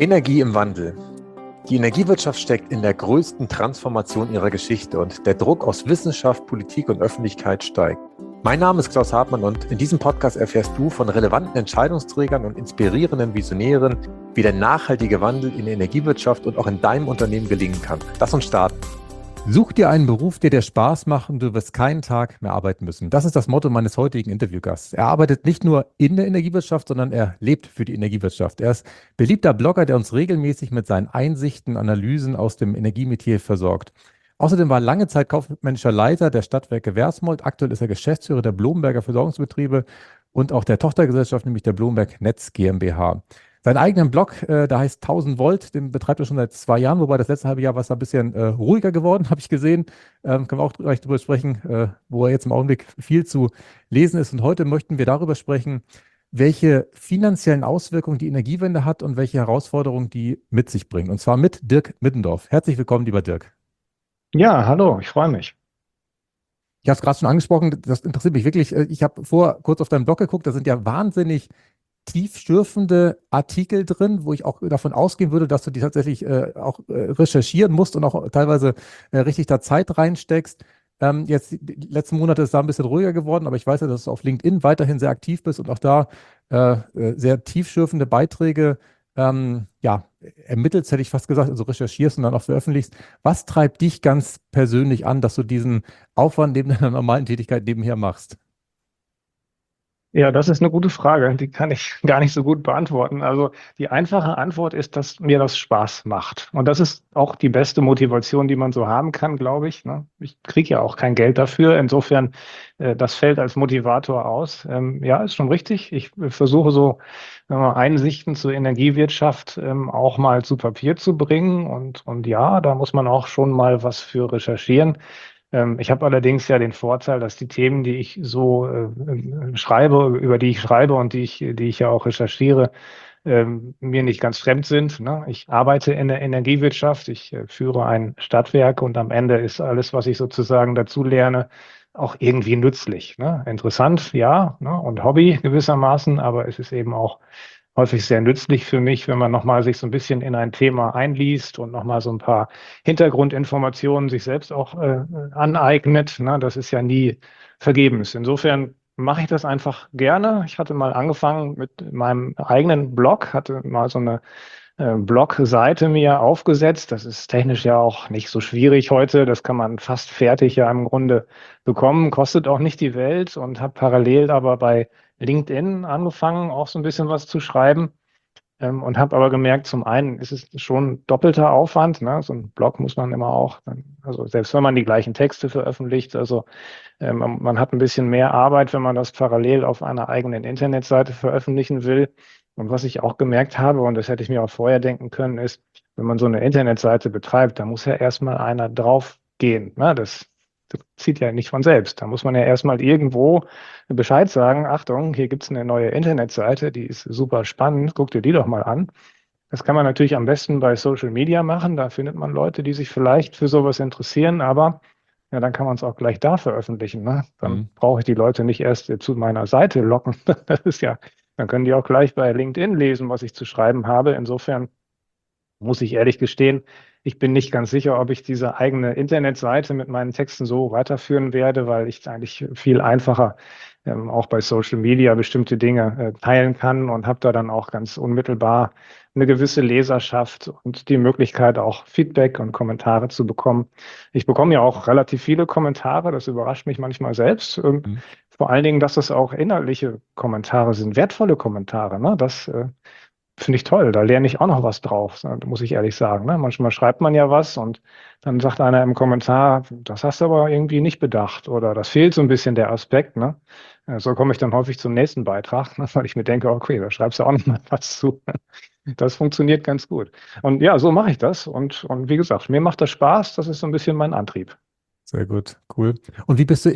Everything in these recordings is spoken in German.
Energie im Wandel. Die Energiewirtschaft steckt in der größten Transformation ihrer Geschichte und der Druck aus Wissenschaft, Politik und Öffentlichkeit steigt. Mein Name ist Klaus Hartmann und in diesem Podcast erfährst du von relevanten Entscheidungsträgern und inspirierenden Visionären, wie der nachhaltige Wandel in der Energiewirtschaft und auch in deinem Unternehmen gelingen kann. Lass uns starten. Such dir einen Beruf, der dir Spaß macht und du wirst keinen Tag mehr arbeiten müssen. Das ist das Motto meines heutigen Interviewgasts. Er arbeitet nicht nur in der Energiewirtschaft, sondern er lebt für die Energiewirtschaft. Er ist beliebter Blogger, der uns regelmäßig mit seinen Einsichten, Analysen aus dem Energiemetier versorgt. Außerdem war er lange Zeit kaufmännischer Leiter der Stadtwerke Versmold. Aktuell ist er Geschäftsführer der Blomberger Versorgungsbetriebe und auch der Tochtergesellschaft, nämlich der Blomberg Netz GmbH. Seinen eigenen Blog, der heißt 1000 Volt, den betreibt er schon seit 2 Jahren, wobei das letzte halbe Jahr war es ein bisschen ruhiger geworden, habe ich gesehen. Können wir auch gleich drüber sprechen, wo er jetzt im Augenblick viel zu lesen ist. Und heute möchten wir darüber sprechen, welche finanziellen Auswirkungen die Energiewende hat und welche Herausforderungen die mit sich bringt. Und zwar mit Dirk Middendorf. Herzlich willkommen, lieber Dirk. Ja, hallo, ich freue mich. Ich habe es gerade schon angesprochen, das interessiert mich wirklich. Ich habe kurz auf deinen Blog geguckt, da sind ja wahnsinnig tiefschürfende Artikel drin, wo ich auch davon ausgehen würde, dass du die tatsächlich auch recherchieren musst und auch teilweise richtig da Zeit reinsteckst. Jetzt die letzten Monate ist da ein bisschen ruhiger geworden, aber ich weiß ja, dass du auf LinkedIn weiterhin sehr aktiv bist und auch da sehr tiefschürfende Beiträge ermittelst, hätte ich fast gesagt, also recherchierst und dann auch veröffentlichst. Was treibt dich ganz persönlich an, dass du diesen Aufwand neben deiner normalen Tätigkeit nebenher machst? Ja, das ist eine gute Frage. Die kann ich gar nicht so gut beantworten. Also die einfache Antwort ist, dass mir das Spaß macht. Und das ist auch die beste Motivation, die man so haben kann, glaube ich. Ne? Ich kriege ja auch kein Geld dafür. Insofern, das fällt als Motivator aus. Ja, ist schon richtig. Ich versuche so Einsichten zur Energiewirtschaft auch mal zu Papier zu bringen. Und ja, da muss man auch schon mal was für recherchieren. Ich habe allerdings ja den Vorteil, dass die Themen, die ich so schreibe, über die ich schreibe und die ich ja auch recherchiere, mir nicht ganz fremd sind. Ne? Ich arbeite in der Energiewirtschaft, ich führe ein Stadtwerk und am Ende ist alles, was ich sozusagen dazu lerne, auch irgendwie nützlich. Ne? Interessant, ja, ne? Und Hobby gewissermaßen, aber es ist eben auch häufig sehr nützlich für mich, wenn man nochmal sich so ein bisschen in ein Thema einliest und nochmal so ein paar Hintergrundinformationen sich selbst auch aneignet. Ne? Das ist ja nie vergebens. Insofern mache ich das einfach gerne. Ich hatte mal angefangen mit meinem eigenen Blog, hatte mal so eine Blog-Seite mir aufgesetzt. Das ist technisch ja auch nicht so schwierig heute. Das kann man fast fertig ja im Grunde bekommen, kostet auch nicht die Welt und habe parallel aber bei LinkedIn angefangen, auch so ein bisschen was zu schreiben. Und habe aber gemerkt, zum einen ist es schon doppelter Aufwand. Ne? So ein Blog muss man immer auch, also selbst wenn man die gleichen Texte veröffentlicht, also man hat ein bisschen mehr Arbeit, wenn man das parallel auf einer eigenen Internetseite veröffentlichen will. Und was ich auch gemerkt habe, und das hätte ich mir auch vorher denken können, ist, wenn man so eine Internetseite betreibt, da muss ja erstmal einer drauf gehen. Ne? Das zieht ja nicht von selbst. Da muss man ja erstmal irgendwo Bescheid sagen, Achtung, hier gibt's eine neue Internetseite, die ist super spannend, guck dir die doch mal an. Das kann man natürlich am besten bei Social Media machen. Da findet man Leute, die sich vielleicht für sowas interessieren, aber ja, dann kann man es auch gleich da veröffentlichen. Ne? Dann brauche ich die Leute nicht erst zu meiner Seite locken. Das ist ja, dann können die auch gleich bei LinkedIn lesen, was ich zu schreiben habe. Insofern muss ich ehrlich gestehen, ich bin nicht ganz sicher, ob ich diese eigene Internetseite mit meinen Texten so weiterführen werde, weil ich eigentlich viel einfacher auch bei Social Media bestimmte Dinge teilen kann und habe da dann auch ganz unmittelbar eine gewisse Leserschaft und die Möglichkeit, auch Feedback und Kommentare zu bekommen. Ich bekomme ja auch relativ viele Kommentare, das überrascht mich manchmal selbst. Vor allen Dingen, dass das auch inhaltliche Kommentare sind, wertvolle Kommentare. Ne? Das finde ich toll, da lerne ich auch noch was drauf, muss ich ehrlich sagen. Ne? Manchmal schreibt man ja was und dann sagt einer im Kommentar, das hast du aber irgendwie nicht bedacht oder das fehlt so ein bisschen der Aspekt. Ne? So komme ich dann häufig zum nächsten Beitrag, ne? Weil ich mir denke, okay, da schreibst du auch noch mal was zu. Das funktioniert ganz gut. Und ja, so mache ich das. Und wie gesagt, mir macht das Spaß, das ist so ein bisschen mein Antrieb. Sehr gut, cool. Und wie bist du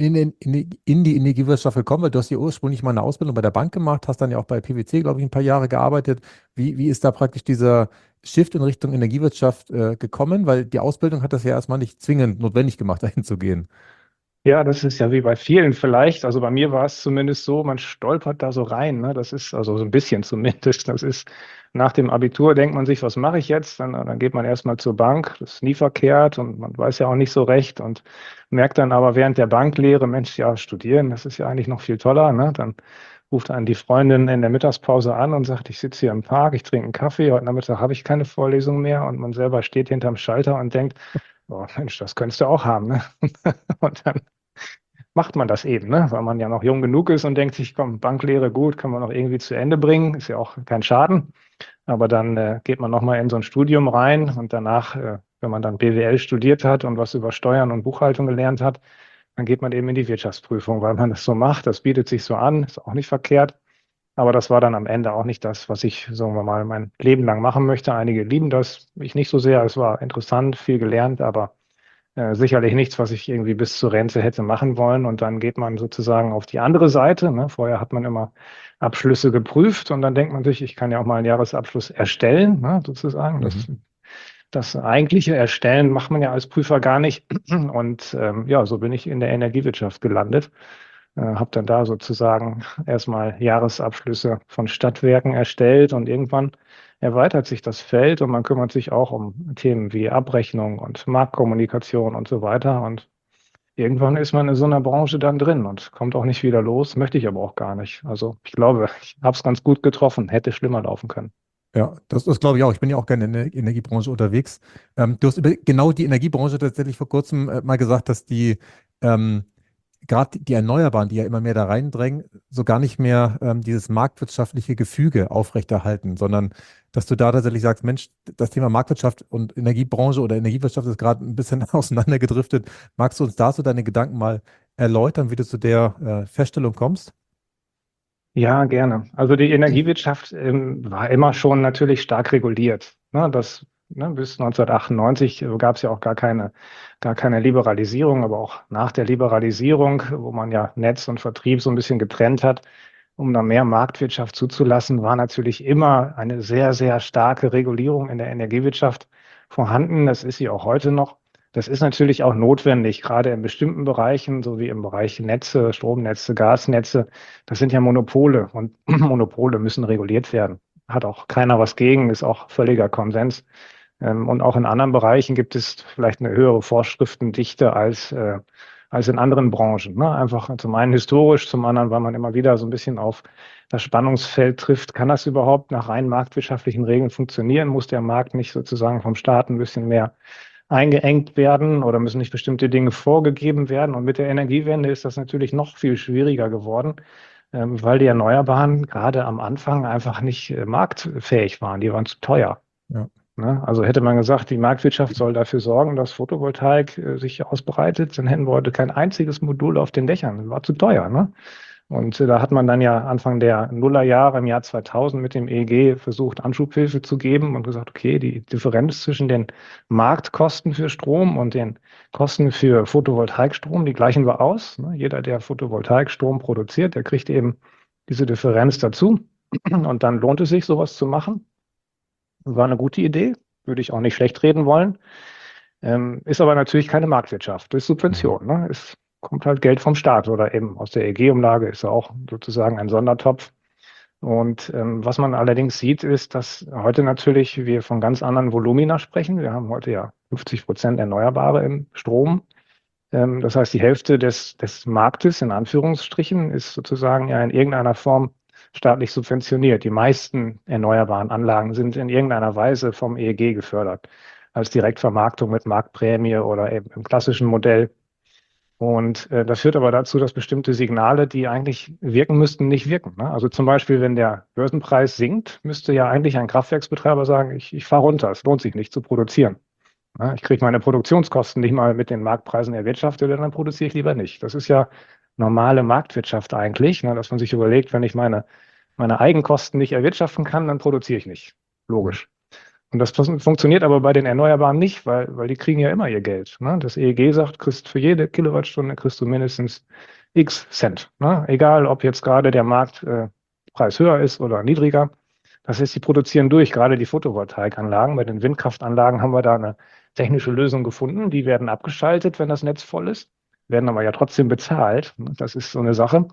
in die Energiewirtschaft gekommen? Weil du hast ja ursprünglich mal eine Ausbildung bei der Bank gemacht, hast dann ja auch bei PwC, glaube ich, ein paar Jahre gearbeitet. Wie ist da praktisch dieser Shift in Richtung Energiewirtschaft gekommen? Weil die Ausbildung hat das ja erstmal nicht zwingend notwendig gemacht, dahin zu gehen. Ja, das ist ja wie bei vielen vielleicht. Also bei mir war es zumindest so, man stolpert da so rein. Ne? Das ist also so ein bisschen zumindest. Das ist nach dem Abitur, denkt man sich, was mache ich jetzt? Dann geht man erstmal zur Bank. Das ist nie verkehrt und man weiß ja auch nicht so recht und merkt dann aber während der Banklehre, Mensch, ja, studieren, das ist ja eigentlich noch viel toller. Ne? Dann ruft einen die Freundin in der Mittagspause an und sagt, ich sitze hier im Park, ich trinke einen Kaffee, heute Nachmittag habe ich keine Vorlesung mehr und man selber steht hinterm Schalter und denkt, oh Mensch, das könntest du auch haben. Ne? Und dann macht man das eben, ne? Weil man ja noch jung genug ist und denkt sich, komm, Banklehre gut, kann man noch irgendwie zu Ende bringen, ist ja auch kein Schaden. Aber dann geht man nochmal in so ein Studium rein und danach, wenn man dann BWL studiert hat und was über Steuern und Buchhaltung gelernt hat, dann geht man eben in die Wirtschaftsprüfung, weil man das so macht. Das bietet sich so an, ist auch nicht verkehrt. Aber das war dann am Ende auch nicht das, was ich, sagen wir mal, mein Leben lang machen möchte. Einige lieben das, ich nicht so sehr. Es war interessant, viel gelernt, aber sicherlich nichts, was ich irgendwie bis zur Rente hätte machen wollen. Und dann geht man sozusagen auf die andere Seite. Ne? Vorher hat man immer Abschlüsse geprüft und dann denkt man sich, ich kann ja auch mal einen Jahresabschluss erstellen, ne? Sozusagen. Mhm. Das eigentliche Erstellen macht man ja als Prüfer gar nicht. Und ja, so bin ich in der Energiewirtschaft gelandet. Habe dann da sozusagen erstmal Jahresabschlüsse von Stadtwerken erstellt und irgendwann erweitert sich das Feld und man kümmert sich auch um Themen wie Abrechnung und Marktkommunikation und so weiter. Und irgendwann ist man in so einer Branche dann drin und kommt auch nicht wieder los, möchte ich aber auch gar nicht. Also ich glaube, ich habe es ganz gut getroffen, hätte schlimmer laufen können. Ja, das glaube ich auch. Ich bin ja auch gerne in der Energiebranche unterwegs. Du hast über genau die Energiebranche tatsächlich vor kurzem mal gesagt, dass die ähm, gerade die Erneuerbaren, die ja immer mehr da reindrängen, so gar nicht mehr dieses marktwirtschaftliche Gefüge aufrechterhalten, sondern dass du da tatsächlich sagst, Mensch, das Thema Marktwirtschaft und Energiebranche oder Energiewirtschaft ist gerade ein bisschen auseinandergedriftet. Magst du uns da so deine Gedanken mal erläutern, wie du zu der Feststellung kommst? Ja, gerne. Also die Energiewirtschaft war immer schon natürlich stark reguliert. Ne, bis 1998 gab es ja auch gar keine Liberalisierung, aber auch nach der Liberalisierung, wo man ja Netz und Vertrieb so ein bisschen getrennt hat, um da mehr Marktwirtschaft zuzulassen, war natürlich immer eine sehr, sehr starke Regulierung in der Energiewirtschaft vorhanden. Das ist sie auch heute noch. Das ist natürlich auch notwendig, gerade in bestimmten Bereichen, so wie im Bereich Netze, Stromnetze, Gasnetze. Das sind ja Monopole und Monopole müssen reguliert werden. Hat auch keiner was gegen, ist auch völliger Konsens. Und auch in anderen Bereichen gibt es vielleicht eine höhere Vorschriftendichte als in anderen Branchen. Ne? Einfach zum einen historisch, zum anderen, weil man immer wieder so ein bisschen auf das Spannungsfeld trifft. Kann das überhaupt nach rein marktwirtschaftlichen Regeln funktionieren? Muss der Markt nicht sozusagen vom Staat ein bisschen mehr eingeengt werden oder müssen nicht bestimmte Dinge vorgegeben werden? Und mit der Energiewende ist das natürlich noch viel schwieriger geworden, weil die Erneuerbaren gerade am Anfang einfach nicht marktfähig waren. Die waren zu teuer. Ja. Ne? Also hätte man gesagt, die Marktwirtschaft soll dafür sorgen, dass Photovoltaik sich ausbreitet, dann hätten wir heute kein einziges Modul auf den Dächern. Das war zu teuer. Ne? Und da hat man dann ja Anfang der Nullerjahre im Jahr 2000 mit dem EEG versucht, Anschubhilfe zu geben und gesagt, okay, die Differenz zwischen den Marktkosten für Strom und den Kosten für Photovoltaikstrom, die gleichen wir aus. Ne? Jeder, der Photovoltaikstrom produziert, der kriegt eben diese Differenz dazu. Und dann lohnt es sich, sowas zu machen. War eine gute Idee, würde ich auch nicht schlecht reden wollen. Ist aber natürlich keine Marktwirtschaft, das ist Mhm. Subvention. Ne? Es kommt halt Geld vom Staat oder eben aus der EEG-Umlage ist ja auch sozusagen ein Sondertopf. Und was man allerdings sieht, ist, dass heute natürlich wir von ganz anderen Volumina sprechen. Wir haben heute ja 50% Erneuerbare im Strom. Das heißt, die Hälfte des Marktes in Anführungsstrichen ist sozusagen ja in irgendeiner Form staatlich subventioniert. Die meisten erneuerbaren Anlagen sind in irgendeiner Weise vom EEG gefördert, als Direktvermarktung mit Marktprämie oder eben im klassischen Modell. Und das führt aber dazu, dass bestimmte Signale, die eigentlich wirken müssten, nicht wirken. Ne? Also zum Beispiel, wenn der Börsenpreis sinkt, müsste ja eigentlich ein Kraftwerksbetreiber sagen, ich fahre runter, es lohnt sich nicht zu produzieren. Ja, ich kriege meine Produktionskosten nicht mal mit den Marktpreisen erwirtschaftet, dann produziere ich lieber nicht. Das ist ja normale Marktwirtschaft eigentlich, ne, dass man sich überlegt, wenn ich meine Eigenkosten nicht erwirtschaften kann, dann produziere ich nicht. Logisch. Und das funktioniert aber bei den Erneuerbaren nicht, weil die kriegen ja immer ihr Geld. Ne? Das EEG sagt, kriegst für jede Kilowattstunde kriegst du mindestens X Cent. Ne? Egal, ob jetzt gerade der Marktpreis höher ist oder niedriger. Das heißt, die produzieren durch, gerade die Photovoltaikanlagen. Bei den Windkraftanlagen haben wir da eine technische Lösung gefunden. Die werden abgeschaltet, wenn das Netz voll ist. werden aber ja trotzdem bezahlt. Das ist so eine Sache.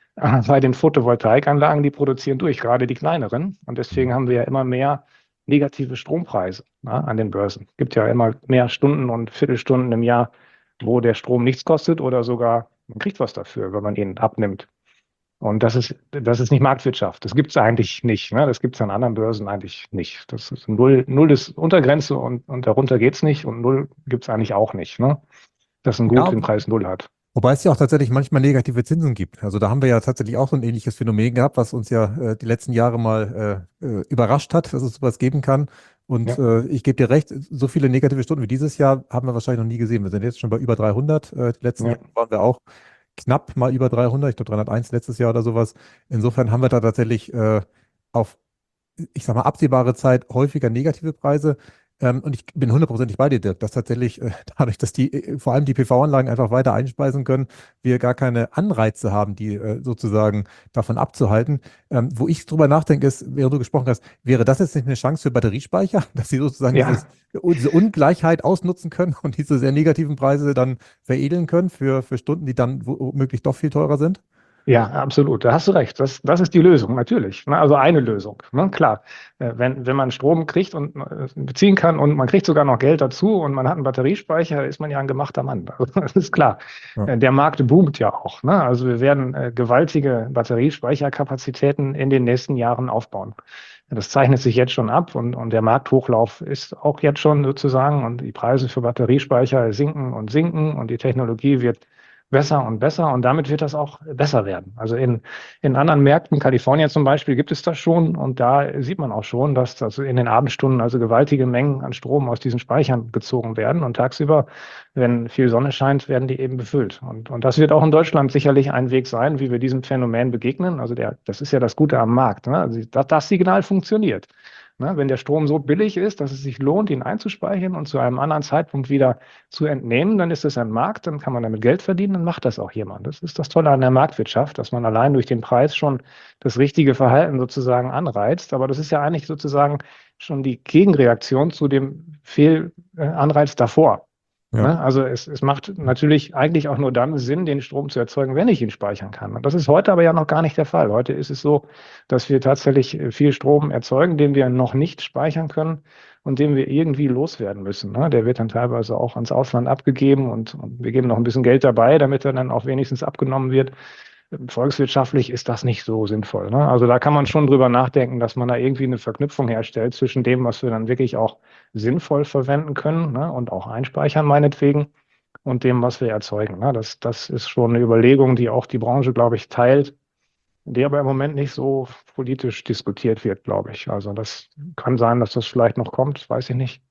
Bei den Photovoltaikanlagen, die produzieren durch, gerade die kleineren. Und deswegen haben wir ja immer mehr negative Strompreise, an den Börsen. Es gibt ja immer mehr Stunden und Viertelstunden im Jahr, wo der Strom nichts kostet oder sogar man kriegt was dafür, wenn man ihn abnimmt. Und das ist nicht Marktwirtschaft. Das gibt es eigentlich nicht. Ne? Das gibt es an anderen Börsen eigentlich nicht. Das ist null ist Untergrenze und darunter geht's nicht und null gibt es eigentlich auch nicht. Ne? Dass ein Gut Ja, den Preis null hat. wobei es ja auch tatsächlich manchmal negative Zinsen gibt. Also da haben wir ja tatsächlich auch so ein ähnliches Phänomen gehabt, was uns ja die letzten Jahre mal überrascht hat, dass es sowas geben kann. Und Ja, ich gebe dir recht, so viele negative Stunden wie dieses Jahr haben wir wahrscheinlich noch nie gesehen. Wir sind jetzt schon bei über 300. Die letzten ja. Jahre waren wir auch knapp mal über 300, ich glaube 301 letztes Jahr oder sowas. Insofern haben wir da tatsächlich auf, ich sag mal, absehbare Zeit häufiger negative Preise. Und ich bin hundertprozentig bei dir, Dirk, dass tatsächlich dadurch, dass die vor allem die PV-Anlagen einfach weiter einspeisen können, wir gar keine Anreize haben, die sozusagen davon abzuhalten. Wo ich drüber nachdenke, ist, während du gesprochen hast, wäre das jetzt nicht eine Chance für Batteriespeicher, dass sie sozusagen Ja, diese Ungleichheit ausnutzen können und diese sehr negativen Preise dann veredeln können für Stunden, die dann womöglich doch viel teurer sind? ja, absolut. Da hast du recht. Das ist die Lösung, natürlich. Ne? Also eine Lösung. Ne? Klar, wenn man Strom kriegt und beziehen kann und man kriegt sogar noch Geld dazu und man hat einen Batteriespeicher, ist man ja ein gemachter Mann. Also, das ist klar. Ja. Der Markt boomt ja auch. Ne? Also wir werden gewaltige Batteriespeicherkapazitäten in den nächsten Jahren aufbauen. Das zeichnet sich jetzt schon ab und der Markthochlauf ist auch jetzt schon sozusagen und die Preise für Batteriespeicher sinken und die Technologie wird besser und besser und damit wird das auch besser werden. Also in anderen Märkten, Kalifornien zum Beispiel, gibt es das schon und da sieht man auch schon, dass also in den Abendstunden also gewaltige Mengen an Strom aus diesen Speichern gezogen werden und tagsüber, wenn viel Sonne scheint, werden die eben befüllt. Und das wird auch in Deutschland sicherlich ein Weg sein, wie wir diesem Phänomen begegnen. Also das ist ja das Gute am Markt, ne? Also das Signal funktioniert. Ne, wenn der Strom so billig ist, dass es sich lohnt, ihn einzuspeichern und zu einem anderen Zeitpunkt wieder zu entnehmen, dann ist es ein Markt, dann kann man damit Geld verdienen, dann macht das auch jemand. Das ist das Tolle an der Marktwirtschaft, dass man allein durch den Preis schon das richtige Verhalten sozusagen anreizt. Aber das ist ja eigentlich sozusagen schon die Gegenreaktion zu dem Fehlanreiz davor. Ja. Ne? Also es macht natürlich eigentlich auch nur dann Sinn, den Strom zu erzeugen, wenn ich ihn speichern kann. Und das ist heute aber ja noch gar nicht der Fall. Heute ist es so, dass wir tatsächlich viel Strom erzeugen, den wir noch nicht speichern können und den wir irgendwie loswerden müssen. Ne? Der wird dann teilweise auch ans Ausland abgegeben und wir geben noch ein bisschen Geld dabei, damit er dann auch wenigstens abgenommen wird. Volkswirtschaftlich ist das nicht so sinnvoll. Ne? Also da kann man schon drüber nachdenken, dass man da irgendwie eine Verknüpfung herstellt zwischen dem, was wir dann wirklich auch sinnvoll verwenden können, ne? Und auch einspeichern meinetwegen und dem, was wir erzeugen. Ne? Das ist schon eine Überlegung, die auch die Branche, glaube ich, teilt, die aber im Moment nicht so politisch diskutiert wird, glaube ich. Also das kann sein, dass das vielleicht noch kommt, weiß ich nicht.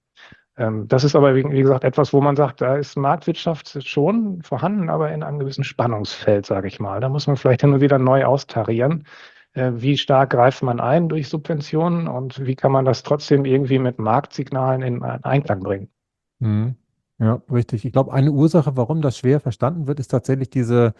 Das ist aber, wie gesagt, etwas, wo man sagt, da ist Marktwirtschaft schon vorhanden, aber in einem gewissen Spannungsfeld, sage ich mal. Da muss man vielleicht hin und wieder neu austarieren. Wie stark greift man ein durch Subventionen und wie kann man das trotzdem irgendwie mit Marktsignalen in Einklang bringen? Mhm. Ja, richtig. Ich glaube, eine Ursache, warum das schwer verstanden wird, ist tatsächlich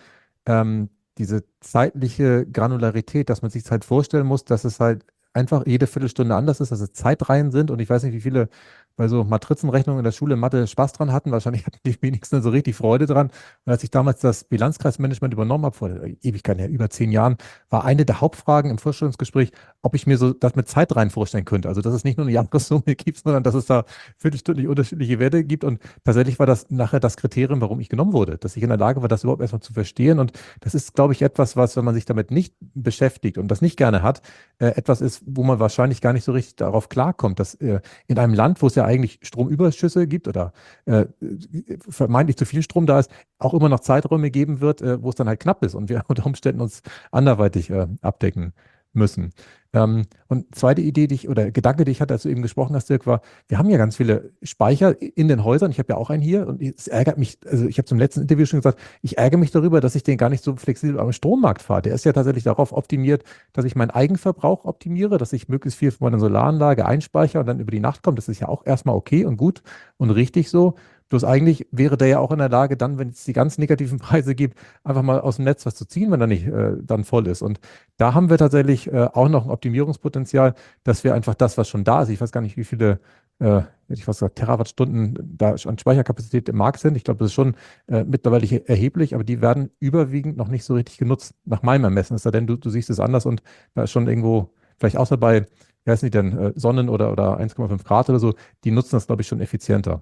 ähm, diese zeitliche Granularität, dass man sich halt vorstellen muss, dass es halt einfach jede Viertelstunde anders ist, dass es Zeitreihen sind und ich weiß nicht, wie viele bei so Matrizenrechnungen in der Schule in Mathe Spaß dran hatten. Wahrscheinlich hatten die wenigsten so richtig Freude dran. Und als ich damals das Bilanzkreismanagement übernommen habe, vor Ewigkeiten, ja, über 10 Jahren, war eine der Hauptfragen im Vorstellungsgespräch, ob ich mir so das mit Zeitreihen vorstellen könnte. Also, dass es nicht nur eine Jahressumme gibt, sondern dass es da viertelstündlich unterschiedliche Werte gibt. Und tatsächlich war das nachher das Kriterium, warum ich genommen wurde, dass ich in der Lage war, das überhaupt erstmal zu verstehen. Und das ist, glaube ich, etwas, was, wenn man sich damit nicht beschäftigt und das nicht gerne hat, etwas ist, wo man wahrscheinlich gar nicht so richtig darauf klarkommt, dass in einem Land, wo es ja eigentlich Stromüberschüsse gibt oder vermeintlich zu viel Strom da ist, auch immer noch Zeiträume geben wird, wo es dann halt knapp ist und wir unter Umständen uns anderweitig abdecken müssen. Und zweite Idee, oder Gedanke, die ich hatte, als du eben gesprochen hast, Dirk, war, wir haben ja ganz viele Speicher in den Häusern. Ich habe ja auch einen hier und es ärgert mich, also ich habe zum letzten Interview schon gesagt, ich ärgere mich darüber, dass ich den gar nicht so flexibel am Strommarkt fahre. Der ist ja tatsächlich darauf optimiert, dass ich meinen Eigenverbrauch optimiere, dass ich möglichst viel von meiner Solaranlage einspeichere und dann über die Nacht kommt. Das ist ja auch erstmal okay und gut und richtig so. Bloß eigentlich wäre der ja auch in der Lage, dann, wenn es die ganz negativen Preise gibt, einfach mal aus dem Netz was zu ziehen, wenn er nicht dann voll ist. Und da haben wir tatsächlich auch noch ein Optimierungspotenzial, dass wir einfach das, was schon da ist, ich weiß gar nicht, wie viele, hätte ich fast gesagt, Terawattstunden da an Speicherkapazität im Markt sind. Ich glaube, das ist schon mittlerweile erheblich, aber die werden überwiegend noch nicht so richtig genutzt, nach meinem Ermessen. Es sei denn, du siehst es anders und da ist schon irgendwo, vielleicht außer bei, wie heißen die denn, Sonnen oder 1,5 Grad oder so, die nutzen das, glaube ich, schon effizienter.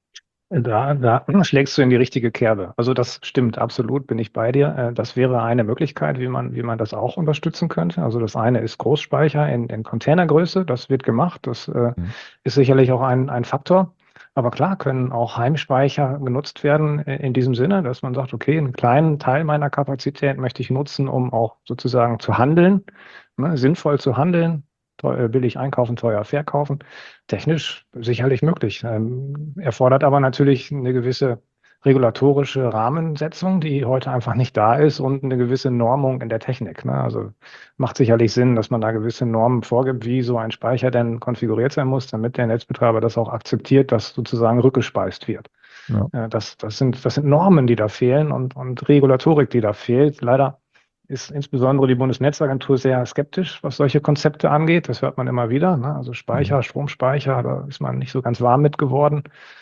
Da schlägst du in die richtige Kerbe. Also das stimmt, absolut, bin ich bei dir. Das wäre eine Möglichkeit, wie man das auch unterstützen könnte. Also das eine ist Großspeicher in Containergröße, das wird gemacht. Das Mhm. ist sicherlich auch ein Faktor. Aber klar können auch Heimspeicher genutzt werden in diesem Sinne, dass man sagt, okay, einen kleinen Teil meiner Kapazität möchte ich nutzen, um auch sozusagen zu handeln, ne, sinnvoll zu handeln, billig einkaufen, teuer verkaufen. Technisch sicherlich möglich. Erfordert aber natürlich eine gewisse regulatorische Rahmensetzung, die heute einfach nicht da ist und eine gewisse Normung in der Technik. Ne? Also macht sicherlich Sinn, dass man da gewisse Normen vorgibt, wie so ein Speicher denn konfiguriert sein muss, damit der Netzbetreiber das auch akzeptiert, dass sozusagen rückgespeist wird. Ja. Das sind Normen, die da fehlen und Regulatorik, die da fehlt. Leider ist insbesondere die Bundesnetzagentur sehr skeptisch, was solche Konzepte angeht. Das hört man immer wieder. Ne? Also Mhm. Speicher, Stromspeicher, da ist man nicht so ganz warm mit geworden.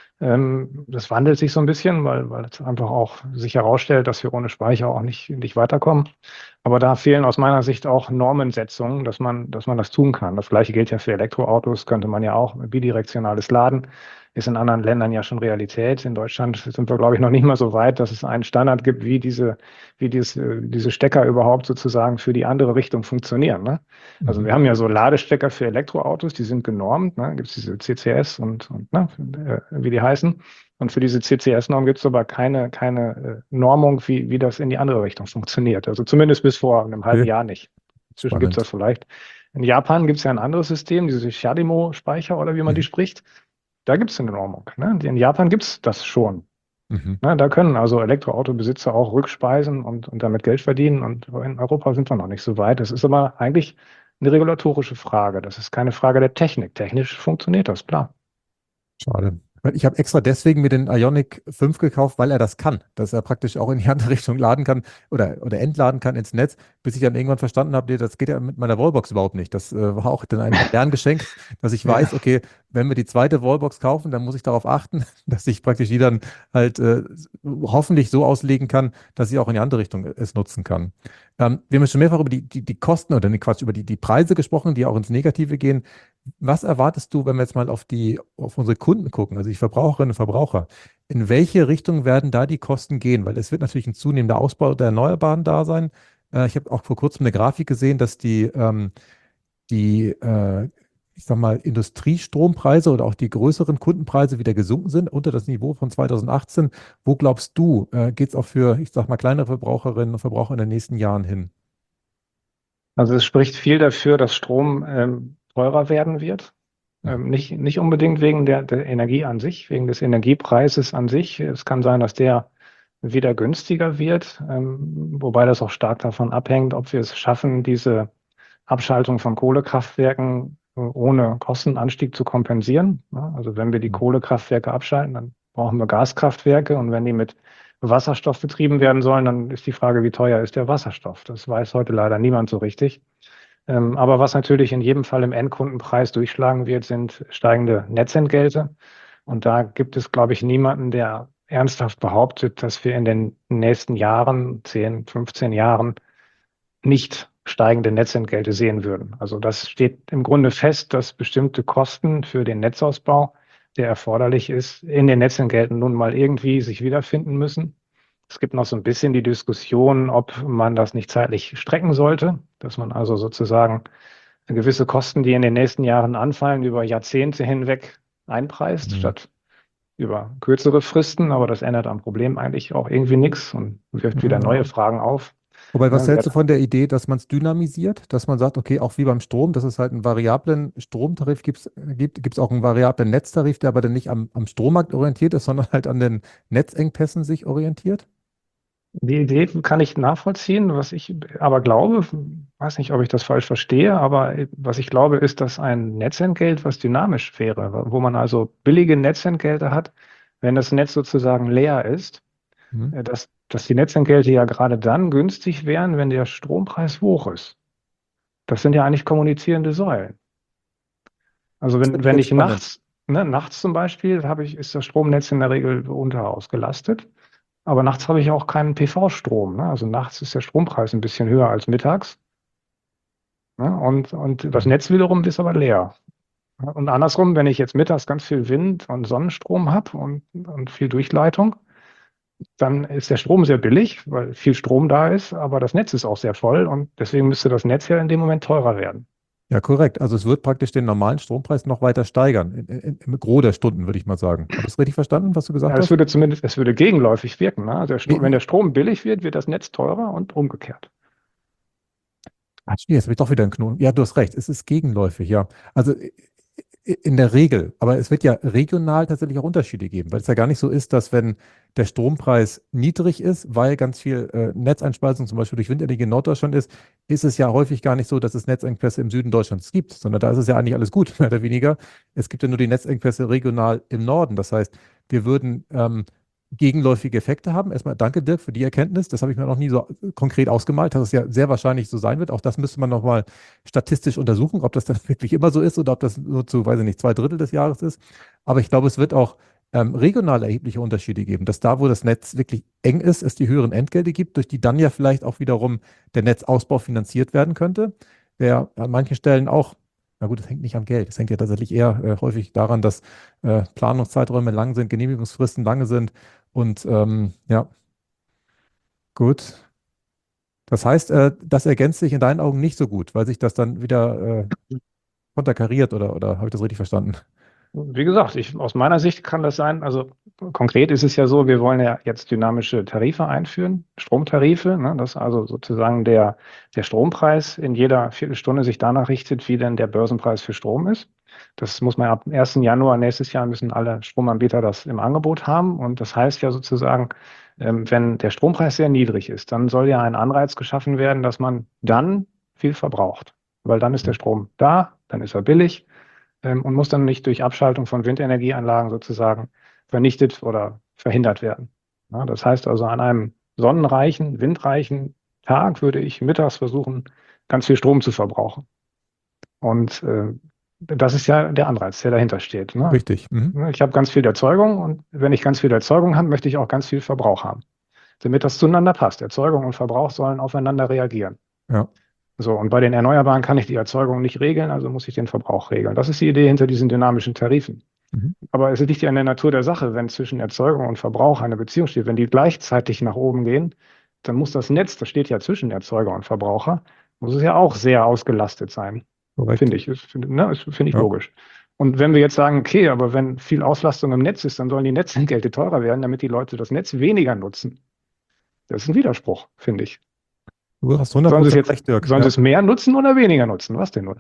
Das wandelt sich so ein bisschen, weil es einfach auch sich herausstellt, dass wir ohne Speicher auch nicht weiterkommen. Aber da fehlen aus meiner Sicht auch Normensetzungen, dass man das tun kann. Das Gleiche gilt ja für Elektroautos, könnte man ja auch bidirektionales Laden. Ist in anderen Ländern ja schon Realität. In Deutschland sind wir, glaube ich, noch nicht mal so weit, dass es einen Standard gibt, wie diese Stecker überhaupt sozusagen für die andere Richtung funktionieren. Ne? Also Mhm. wir haben ja so Ladestecker für Elektroautos, die sind genormt. Ne? Gibt es diese CCS und ne? Wie die heißen. Und für diese CCS-Norm gibt es aber keine Normung, wie das in die andere Richtung funktioniert. Also zumindest bis vor einem halben Okay, Jahr nicht. Inzwischen gibt es das spannend. vielleicht. In Japan gibt es ja ein anderes System, diese CHAdeMO-Speicher oder wie man die Mhm. spricht. Da gibt es eine Normung. Ne? In Japan gibt es das schon. Mhm. Ne? Da können also Elektroautobesitzer auch rückspeisen und damit Geld verdienen. Und in Europa sind wir noch nicht so weit. Das ist aber eigentlich eine regulatorische Frage. Das ist keine Frage der Technik. Technisch funktioniert das, klar. Schade. Weil ich habe extra deswegen mir den Ioniq 5 gekauft, weil er das kann, dass er praktisch auch in die andere Richtung laden kann oder entladen kann ins Netz, bis ich dann irgendwann verstanden habe, nee, das geht ja mit meiner Wallbox überhaupt nicht. Das war auch dann ein Lerngeschenk, dass ich Ja. weiß, okay, wenn wir die zweite Wallbox kaufen, dann muss ich darauf achten, dass ich praktisch die dann halt hoffentlich so auslegen kann, dass ich auch in die andere Richtung es nutzen kann. Wir haben ja schon mehrfach über die Kosten oder nee, Quatsch, über die Preise gesprochen, die auch ins Negative gehen. Was erwartest du, wenn wir jetzt mal auf unsere Kunden gucken, also die Verbraucherinnen und Verbraucher? In welche Richtung werden da die Kosten gehen? Weil es wird natürlich ein zunehmender Ausbau der Erneuerbaren da sein. Ich habe auch vor kurzem eine Grafik gesehen, dass die ich sag mal, Industriestrompreise oder auch die größeren Kundenpreise wieder gesunken sind unter das Niveau von 2018. Wo glaubst du, geht es auch für, ich sag mal, kleinere Verbraucherinnen und Verbraucher in den nächsten Jahren hin? Also es spricht viel dafür, dass Strom teurer werden wird. Mhm. Nicht unbedingt wegen der Energie an sich, wegen des Energiepreises an sich. Es kann sein, dass der wieder günstiger wird, wobei das auch stark davon abhängt, ob wir es schaffen, diese Abschaltung von Kohlekraftwerken ohne Kostenanstieg zu kompensieren. Ja, also wenn wir die Kohlekraftwerke abschalten, dann brauchen wir Gaskraftwerke und wenn die mit Wasserstoff betrieben werden sollen, dann ist die Frage, wie teuer ist der Wasserstoff? Das weiß heute leider niemand so richtig. Aber was natürlich in jedem Fall im Endkundenpreis durchschlagen wird, sind steigende Netzentgelte. Und da gibt es, glaube ich, niemanden, der ernsthaft behauptet, dass wir in den nächsten Jahren, 10, 15 Jahren, nicht steigende Netzentgelte sehen würden. Also das steht im Grunde fest, dass bestimmte Kosten für den Netzausbau, der erforderlich ist, in den Netzentgelten nun mal irgendwie sich wiederfinden müssen. Es gibt noch so ein bisschen die Diskussion, ob man das nicht zeitlich strecken sollte, dass man also sozusagen gewisse Kosten, die in den nächsten Jahren anfallen, über Jahrzehnte hinweg einpreist, Mhm. statt über kürzere Fristen. Aber das ändert am Problem eigentlich auch irgendwie nichts und wirft wieder neue Ja. Fragen auf. Wobei, was Ne, hältst du von der Idee, dass man es dynamisiert, dass man sagt, okay, auch wie beim Strom, dass es halt einen variablen Stromtarif gibt es auch einen variablen Netztarif, der aber dann nicht am Strommarkt orientiert ist, sondern halt an den Netzengpässen sich orientiert? Die Idee kann ich nachvollziehen. Was ich aber glaube, weiß nicht, ob ich das falsch verstehe, aber was ich glaube, ist, dass ein Netzentgelt, was dynamisch wäre, wo man also billige Netzentgelte hat, wenn das Netz sozusagen leer ist, Mhm. dass die Netzentgelte ja gerade dann günstig wären, wenn der Strompreis hoch ist. Das sind ja eigentlich kommunizierende Säulen. Also Das finde ich wenn jetzt ich spannend. nachts zum Beispiel ist das Stromnetz in der Regel unterausgelastet. Aber nachts habe ich auch keinen PV-Strom. Ne? Also nachts ist der Strompreis ein bisschen höher als mittags. Ne? Und das Mhm. Netz wiederum ist aber leer. Ne? Und andersrum, wenn ich jetzt mittags ganz viel Wind und Sonnenstrom habe und viel Durchleitung, dann ist der Strom sehr billig, weil viel Strom da ist, aber das Netz ist auch sehr voll und deswegen müsste das Netz ja in dem Moment teurer werden. Ja, korrekt. Also es wird praktisch den normalen Strompreis noch weiter steigern, im Gros der Stunden, würde ich mal sagen. Habe ich es richtig verstanden, was du Ja, gesagt hast? es würde gegenläufig wirken. Ne? Also wenn der Strom billig wird, wird das Netz teurer und umgekehrt. Jetzt habe ich doch wieder einen Knoten. Ja, du hast recht, es ist gegenläufig, ja. Also in der Regel, aber es wird ja regional tatsächlich auch Unterschiede geben, weil es ja gar nicht so ist, dass wenn der Strompreis niedrig ist, weil ganz viel Netzeinspeisung zum Beispiel durch Windenergie in Norddeutschland ist, ist es ja häufig gar nicht so, dass es Netzengpässe im Süden Deutschlands gibt, sondern da ist es ja eigentlich alles gut, mehr oder weniger. Es gibt ja nur die Netzengpässe regional im Norden. Das heißt, wir würden gegenläufige Effekte haben. Erstmal danke, Dirk, für die Erkenntnis. Das habe ich mir noch nie so konkret ausgemalt, dass es ja sehr wahrscheinlich so sein wird. Auch das müsste man nochmal statistisch untersuchen, ob das dann wirklich immer so ist oder ob das nur zu, weiß ich nicht, 2 Drittel des Jahres ist. Aber ich glaube, es wird auch regional erhebliche Unterschiede geben, dass da, wo das Netz wirklich eng ist, es die höheren Entgelte gibt, durch die dann ja vielleicht auch wiederum der Netzausbau finanziert werden könnte, der an manchen Stellen auch, na gut, das hängt nicht am Geld, das hängt ja tatsächlich eher häufig daran, dass Planungszeiträume lang sind, Genehmigungsfristen lange sind und ja, gut. Das heißt, das ergänzt sich in deinen Augen nicht so gut, weil sich das dann wieder konterkariert oder habe ich das richtig verstanden? Wie gesagt, aus meiner Sicht kann das sein, also konkret ist es ja so, wir wollen ja jetzt dynamische Tarife einführen, Stromtarife, ne, dass also sozusagen der Strompreis in jeder Viertelstunde sich danach richtet, wie denn der Börsenpreis für Strom ist. Das muss man ab dem 1. Januar nächstes Jahr müssen alle Stromanbieter das im Angebot haben. Und das heißt ja sozusagen, wenn der Strompreis sehr niedrig ist, dann soll ja ein Anreiz geschaffen werden, dass man dann viel verbraucht. Weil dann ist der Strom da, dann ist er billig und muss dann nicht durch Abschaltung von Windenergieanlagen sozusagen vernichtet oder verhindert werden. Ja, das heißt also, an einem sonnenreichen, windreichen Tag würde ich mittags versuchen, ganz viel Strom zu verbrauchen. Und das ist ja der Anreiz, der dahinter steht. Ne? Richtig. Mhm. Ich habe ganz viel Erzeugung und wenn ich ganz viel Erzeugung habe, möchte ich auch ganz viel Verbrauch haben, damit das zueinander passt. Erzeugung und Verbrauch sollen aufeinander reagieren. Ja, So, und bei den Erneuerbaren kann ich die Erzeugung nicht regeln, also muss ich den Verbrauch regeln. Das ist die Idee hinter diesen dynamischen Tarifen. mhm. Aber es liegt ja in der Natur der Sache, wenn zwischen Erzeugung und Verbrauch eine Beziehung steht, wenn die gleichzeitig nach oben gehen, dann muss das Netz, das steht ja zwischen Erzeuger und Verbraucher, muss es ja auch sehr ausgelastet sein. Korrekt. Finde ich. Das finde ich Ja. logisch. Und wenn wir jetzt sagen, okay, aber wenn viel Auslastung im Netz ist, dann sollen die Netzentgelte teurer werden, damit die Leute das Netz weniger nutzen. Das ist ein Widerspruch, finde ich. Du hast Sollen sie es 100% jetzt, recht, Dirk. sollen sie Ja, es mehr nutzen oder weniger nutzen? Was denn nun?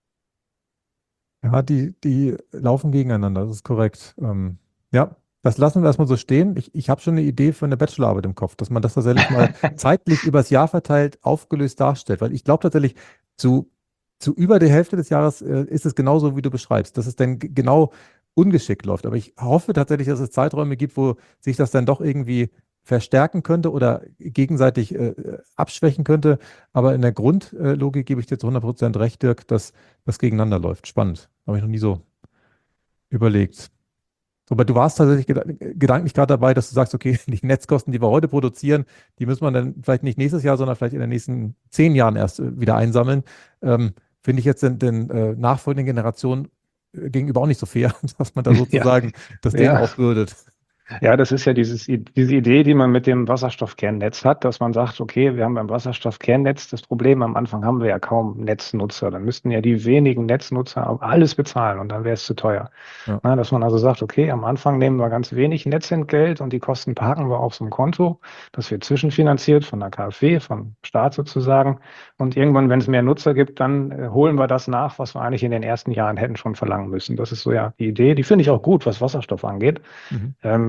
ja die laufen gegeneinander, das ist korrekt. Ja, das lassen wir erstmal so stehen. Ich habe schon eine Idee für eine Bachelorarbeit im Kopf, dass man das tatsächlich mal zeitlich übers Jahr verteilt aufgelöst darstellt. Weil ich glaube tatsächlich, zu, zu über der Hälfte des Jahres ist es genauso, wie du beschreibst, dass es dann genau ungeschickt läuft. Aber ich hoffe tatsächlich, dass es Zeiträume gibt, wo sich das dann doch irgendwie verstärken könnte oder gegenseitig abschwächen könnte. Aber in der Grundlogik gebe ich dir zu 100% recht, Dirk, dass das gegeneinander läuft. Spannend. Habe ich noch nie so überlegt. So, aber du warst tatsächlich gedanklich gerade dabei, dass du sagst, okay, die Netzkosten, die wir heute produzieren, die muss man dann vielleicht nicht nächstes Jahr, sondern vielleicht in den nächsten 10 Jahren erst wieder einsammeln. Finde ich jetzt den nachfolgenden Generationen gegenüber auch nicht so fair, dass man da Ja, sozusagen das denen ja. aufbürdet. Ja, das ist ja diese Idee, die man mit dem Wasserstoffkernnetz hat, dass man sagt, okay, wir haben beim Wasserstoffkernnetz das Problem, am Anfang haben wir ja kaum Netznutzer. Dann müssten ja die wenigen Netznutzer alles bezahlen und dann wäre es zu teuer. Ja. Na, dass man also sagt, okay, am Anfang nehmen wir ganz wenig Netzentgelt und die Kosten parken wir auf so einem Konto. Das wird zwischenfinanziert von der KfW, vom Staat sozusagen. Und irgendwann, wenn es mehr Nutzer gibt, dann holen wir das nach, was wir eigentlich in den ersten Jahren hätten schon verlangen müssen. Das ist so ja die Idee. Die finde ich auch gut, was Wasserstoff angeht. Mhm.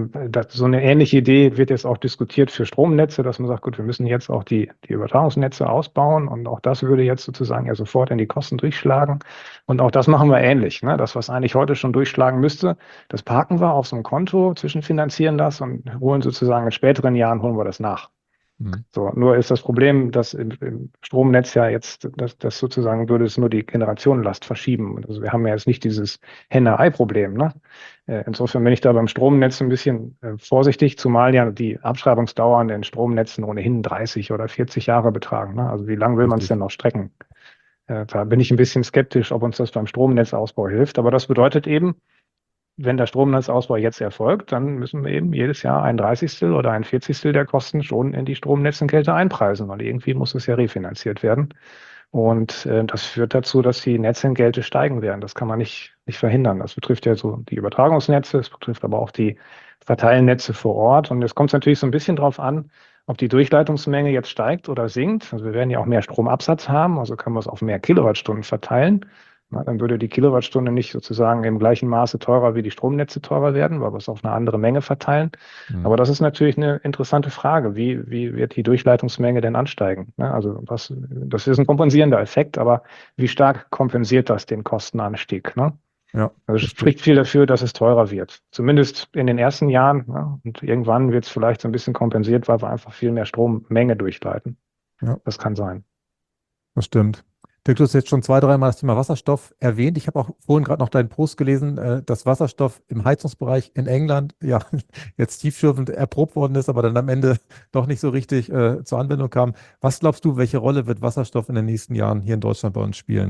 so eine ähnliche Idee wird jetzt auch diskutiert für Stromnetze, dass man sagt, gut, wir müssen jetzt auch die Übertragungsnetze ausbauen und auch das würde jetzt sozusagen ja sofort in die Kosten durchschlagen. Und auch das machen wir ähnlich. Ne? Das, was eigentlich heute schon durchschlagen müsste, das parken wir auf so einem Konto, zwischenfinanzieren das und holen sozusagen in späteren Jahren holen wir das nach. Mhm. So, nur ist das Problem, dass im Stromnetz ja jetzt, das sozusagen würde es nur die Generationenlast verschieben. Also wir haben ja jetzt nicht dieses Henne-Ei-Problem, ne? Insofern bin ich da beim Stromnetz ein bisschen vorsichtig, zumal ja die Abschreibungsdauern in Stromnetzen ohnehin 30 oder 40 Jahre betragen. Ne? Also wie lange will man es Richtig. denn noch strecken? Da bin ich ein bisschen skeptisch, ob uns das beim Stromnetzausbau hilft. Aber das bedeutet eben, wenn der Stromnetzausbau jetzt erfolgt, dann müssen wir eben jedes Jahr ein Dreißigstel oder ein Vierzigstel der Kosten schon in die Stromnetzentgelte einpreisen, weil irgendwie muss es ja refinanziert werden. Und das führt dazu, dass die Netzentgelte steigen werden. Das kann man nicht verhindern. Das betrifft ja so die Übertragungsnetze, es betrifft aber auch die Verteilnetze vor Ort. Und jetzt kommt es natürlich so ein bisschen drauf an, ob die Durchleitungsmenge jetzt steigt oder sinkt. Also wir werden ja auch mehr Stromabsatz haben, also können wir es auf mehr Kilowattstunden verteilen. Na, dann würde die Kilowattstunde nicht sozusagen im gleichen Maße teurer wie die Stromnetze teurer werden, weil wir es auf eine andere Menge verteilen. Mhm. Aber das ist natürlich eine interessante Frage. Wie wird die Durchleitungsmenge denn ansteigen? Ne? Also das ist ein kompensierender Effekt, aber wie stark kompensiert das den Kostenanstieg? Ne? Ja, Also es verstehe. spricht viel dafür, dass es teurer wird. Zumindest in den ersten Jahren. Ne? Und irgendwann wird es vielleicht so ein bisschen kompensiert, weil wir einfach viel mehr Strommenge durchleiten. Ja, Das kann sein. das stimmt. Dirk, du hast jetzt schon zwei, dreimal das Thema Wasserstoff erwähnt. Ich habe auch vorhin gerade noch deinen Post gelesen, dass Wasserstoff im Heizungsbereich in England ja jetzt tiefschürfend erprobt worden ist, aber dann am Ende doch nicht so richtig zur Anwendung kam. Was glaubst du, welche Rolle wird Wasserstoff in den nächsten Jahren hier in Deutschland bei uns spielen?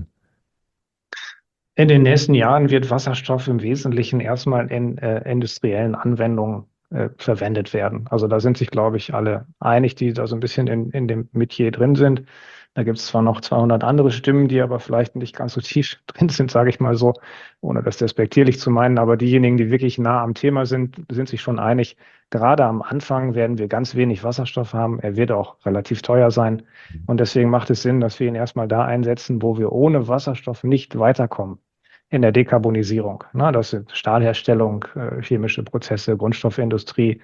In den nächsten Jahren wird Wasserstoff im Wesentlichen erstmal in industriellen Anwendungen verwendet werden. Also da sind sich, glaube ich, alle einig, die da so ein bisschen in dem Metier drin sind. Da gibt es zwar noch 200 andere Stimmen, die aber vielleicht nicht ganz so tief drin sind, sage ich mal so, ohne das despektierlich zu meinen. Aber diejenigen, die wirklich nah am Thema sind sich schon einig. Gerade am Anfang werden wir ganz wenig Wasserstoff haben. Er wird auch relativ teuer sein. Und deswegen macht es Sinn, dass wir ihn erstmal da einsetzen, wo wir ohne Wasserstoff nicht weiterkommen in der Dekarbonisierung. Na, das sind Stahlherstellung, chemische Prozesse, Grundstoffindustrie,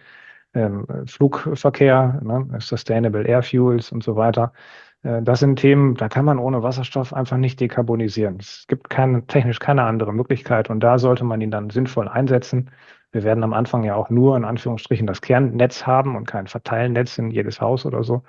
Flugverkehr, ne, Sustainable Air Fuels und so weiter. Das sind Themen, da kann man ohne Wasserstoff einfach nicht dekarbonisieren. Es gibt technisch keine andere Möglichkeit und da sollte man ihn dann sinnvoll einsetzen. Wir werden am Anfang ja auch nur in Anführungsstrichen das Kernnetz haben und kein Verteilnetz in jedes Haus oder so.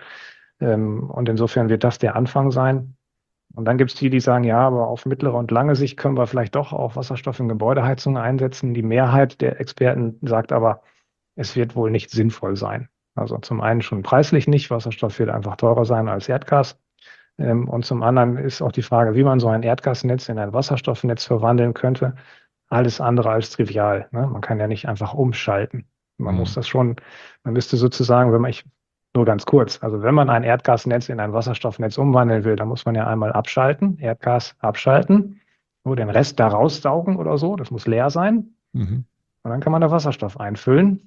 Und insofern wird das der Anfang sein. Und dann gibt es die, die sagen, ja, aber auf mittlere und lange Sicht können wir vielleicht doch auch Wasserstoff in Gebäudeheizungen einsetzen. Die Mehrheit der Experten sagt aber, es wird wohl nicht sinnvoll sein. Also zum einen schon preislich nicht, Wasserstoff wird einfach teurer sein als Erdgas. Und zum anderen ist auch die Frage, wie man so ein Erdgasnetz in ein Wasserstoffnetz verwandeln könnte, alles andere als trivial. Ne? Man kann ja nicht einfach umschalten. Man muss Mhm. das schon, man müsste sozusagen, nur ganz kurz, also wenn man ein Erdgasnetz in ein Wasserstoffnetz umwandeln will, dann muss man ja einmal abschalten, Erdgas abschalten, nur den Rest da raussaugen oder so, das muss leer sein. Mhm. Und dann kann man da Wasserstoff einfüllen.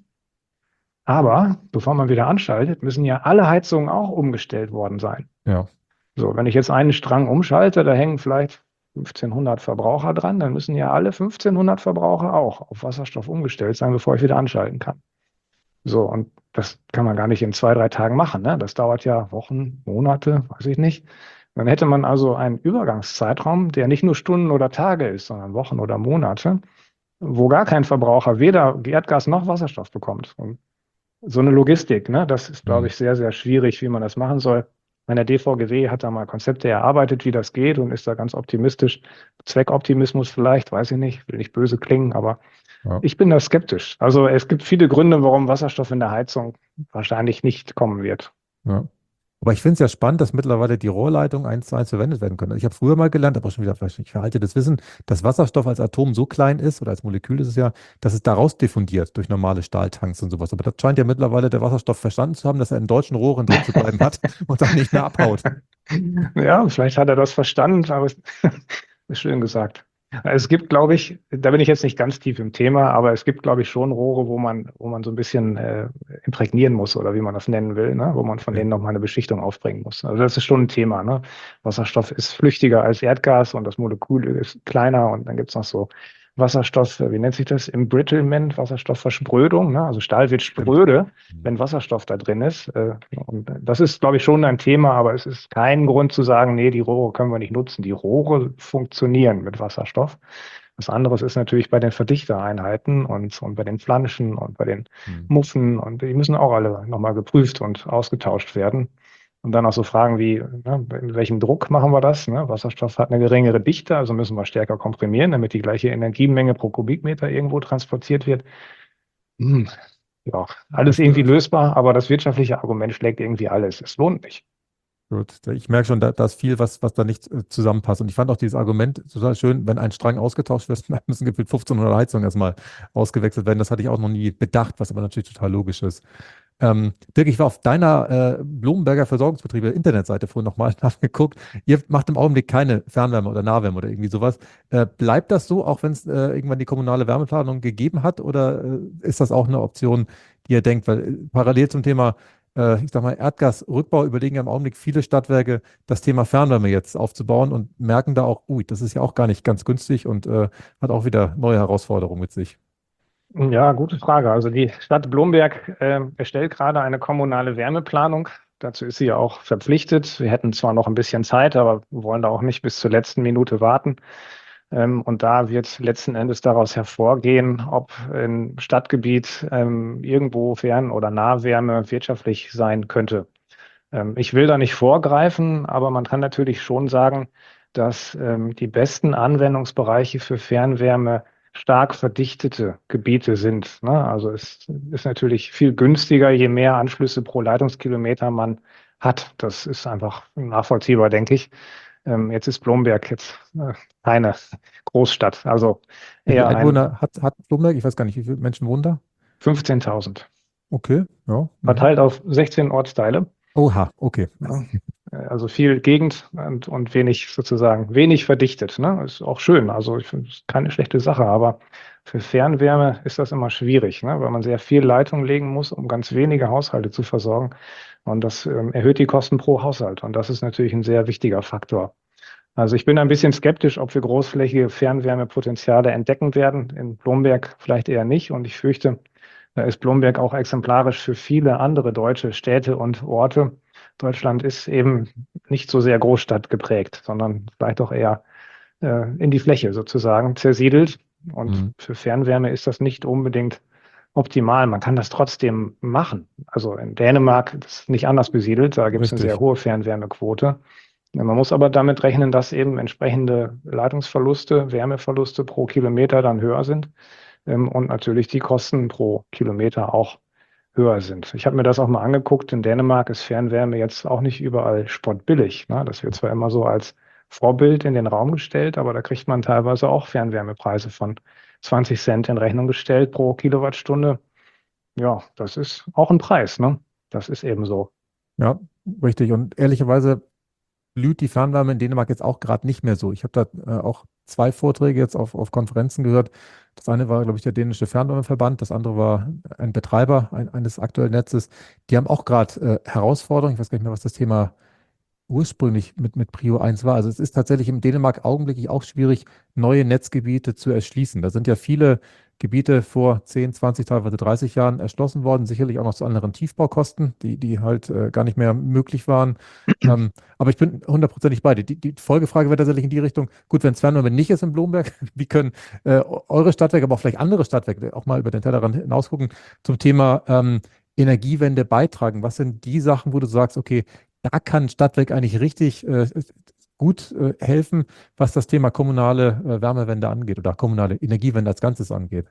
Aber bevor man wieder anschaltet, müssen ja alle Heizungen auch umgestellt worden sein. Ja. So, wenn ich jetzt einen Strang umschalte, da hängen vielleicht 1500 Verbraucher dran, dann müssen ja alle 1500 Verbraucher auch auf Wasserstoff umgestellt sein, bevor ich wieder anschalten kann. So, und das kann man gar nicht in 2, 3 Tagen machen, ne? Das dauert ja Wochen, Monate, weiß ich nicht. Dann hätte man also einen Übergangszeitraum, der nicht nur Stunden oder Tage ist, sondern Wochen oder Monate, wo gar kein Verbraucher weder Erdgas noch Wasserstoff bekommt. Und so eine Logistik, ne, das ist, glaube Mhm. ich, sehr, sehr schwierig, wie man das machen soll. Meine DVGW hat da mal Konzepte erarbeitet, wie das geht und ist da ganz optimistisch. Zweckoptimismus vielleicht, weiß ich nicht, will nicht böse klingen, aber Ja. ich bin da skeptisch. Also es gibt viele Gründe, warum Wasserstoff in der Heizung wahrscheinlich nicht kommen wird. Ja. Aber ich finde es ja spannend, dass mittlerweile die Rohrleitungen eins zu eins verwendet werden können. Ich habe früher mal gelernt, aber schon wieder vielleicht nicht veraltetes Wissen, dass Wasserstoff als Atom so klein ist, oder als Molekül ist es ja, dass es daraus diffundiert durch normale Stahltanks und sowas. Aber das scheint ja mittlerweile der Wasserstoff verstanden zu haben, dass er in deutschen Rohren drin zu bleiben hat und dann nicht mehr abhaut. Ja, vielleicht hat er das verstanden, aber es ist schön gesagt. Es gibt, glaube ich, da bin ich jetzt nicht ganz tief im Thema, aber es gibt, glaube ich, schon Rohre, wo man so ein bisschen imprägnieren muss oder wie man das nennen will, ne? Wo man von Okay. denen nochmal eine Beschichtung aufbringen muss. Also das ist schon ein Thema, ne? Wasserstoff ist flüchtiger als Erdgas und das Molekül ist kleiner und dann gibt es noch so Wasserstoff, wie nennt sich das? Embrittlement, Wasserstoffversprödung. Ne? Also Stahl wird Stimmt. spröde, Mhm. wenn Wasserstoff da drin ist. Und das ist, glaube ich, schon ein Thema, aber es ist kein Grund zu sagen, nee, die Rohre können wir nicht nutzen. Die Rohre funktionieren mit Wasserstoff. Was anderes ist natürlich bei den Verdichtereinheiten und bei den Flanschen und bei den Mhm. Muffen. Und die müssen auch alle nochmal geprüft und ausgetauscht werden. Und dann auch so Fragen wie, ne, mit welchem Druck machen wir das? Ne? Wasserstoff hat eine geringere Dichte, also müssen wir stärker komprimieren, damit die gleiche Energiemenge pro Kubikmeter irgendwo transportiert wird. Hm, ja, alles Das, irgendwie lösbar, aber das wirtschaftliche Argument schlägt irgendwie alles. Es lohnt nicht. gut, ich merke schon, da ist viel, was da nicht zusammenpasst. Und ich fand auch dieses Argument total schön, wenn ein Strang ausgetauscht wird, müssen gefühlt 1500 Heizungen erstmal ausgewechselt werden. Das hatte ich auch noch nie bedacht, was aber natürlich total logisch ist. Dirk, ich war auf deiner Blumenberger Versorgungsbetriebe Internetseite vorhin nochmal nachgeguckt. Ihr macht im Augenblick keine Fernwärme oder Nahwärme oder irgendwie sowas. Bleibt das so, auch wenn es irgendwann die kommunale Wärmeplanung gegeben hat? Oder ist das auch eine Option, die ihr denkt? Weil parallel zum Thema, ich sag mal, Erdgasrückbau überlegen ja im Augenblick viele Stadtwerke, das Thema Fernwärme jetzt aufzubauen und merken da auch, ui, das ist ja auch gar nicht ganz günstig und hat auch wieder neue Herausforderungen mit sich. Ja, gute Frage. Also die Stadt Blomberg erstellt gerade eine kommunale Wärmeplanung. Dazu ist sie ja auch verpflichtet. Wir hätten zwar noch ein bisschen Zeit, aber wollen da auch nicht bis zur letzten Minute warten. Und da wird letzten Endes daraus hervorgehen, ob im Stadtgebiet irgendwo Fern- oder Nahwärme wirtschaftlich sein könnte. Ich will da nicht vorgreifen, aber man kann natürlich schon sagen, dass die besten Anwendungsbereiche für Fernwärme stark verdichtete Gebiete sind. Ne? Also es ist natürlich viel günstiger, je mehr Anschlüsse pro Leitungskilometer man hat. Das ist einfach nachvollziehbar, denke ich. Jetzt ist Blomberg jetzt keine Großstadt, also Wie viele eher ein Einwohner hat Blumberg? Ich weiß gar nicht, wie viele Menschen wohnen da? 15.000, Okay, ja. Mhm. verteilt auf 16 Ortsteile. Oha, okay. Ja. Also viel Gegend und wenig sozusagen, wenig verdichtet. Ne? Ist auch schön. Also ich finde es keine schlechte Sache, aber für Fernwärme ist das immer schwierig, ne? Weil man sehr viel Leitung legen muss, um ganz wenige Haushalte zu versorgen. Und das erhöht die Kosten pro Haushalt. Und das ist natürlich ein sehr wichtiger Faktor. Also ich bin ein bisschen skeptisch, ob wir großflächige Fernwärmepotenziale entdecken werden. In Blomberg vielleicht eher nicht. Und ich fürchte, da ist Blomberg auch exemplarisch für viele andere deutsche Städte und Orte. Deutschland ist eben nicht so sehr Großstadt geprägt, sondern vielleicht auch eher in die Fläche sozusagen zersiedelt. Und Mhm. für Fernwärme ist das nicht unbedingt optimal. Man kann das trotzdem machen. Also in Dänemark ist es nicht anders besiedelt. Da gibt es eine sehr Richtig. hohe Fernwärmequote. Ja, man muss aber damit rechnen, dass eben entsprechende Leitungsverluste, Wärmeverluste pro Kilometer dann höher sind und natürlich die Kosten pro Kilometer auch höher sind. Ich habe mir das auch mal angeguckt. In Dänemark ist Fernwärme jetzt auch nicht überall spottbillig. Ne? Das wird zwar immer so als Vorbild in den Raum gestellt, aber da kriegt man teilweise auch Fernwärmepreise von 20 Cent in Rechnung gestellt pro Kilowattstunde. Ja, das ist auch ein Preis, ne? Das ist eben so. Ja, richtig. Und ehrlicherweise blüht die Fernwärme in Dänemark jetzt auch gerade nicht mehr so. Ich habe da auch zwei Vorträge jetzt auf Konferenzen gehört. Das eine war, glaube ich, der dänische Fernwärmeverband, das andere war ein Betreiber eines aktuellen Netzes. Die haben auch gerade Herausforderungen. Ich weiß gar nicht mehr, was das Thema ursprünglich mit Prio 1 war. Also es ist tatsächlich in Dänemark augenblicklich auch schwierig, neue Netzgebiete zu erschließen. Da sind ja viele Gebiete vor 10, 20, teilweise 30 Jahren erschlossen worden, sicherlich auch noch zu anderen Tiefbaukosten, die halt gar nicht mehr möglich waren. Aber ich bin hundertprozentig bei dir. Die Folgefrage wäre tatsächlich in die Richtung, gut, wenn es Fernwärme nicht ist in Blomberg, wie können eure Stadtwerke, aber auch vielleicht andere Stadtwerke auch mal über den Tellerrand hinaus gucken zum Thema Energiewende beitragen? Was sind die Sachen, wo du sagst, okay, da kann Stadtwerk eigentlich richtig gut helfen, was das Thema kommunale Wärmewende angeht oder kommunale Energiewende als Ganzes angeht.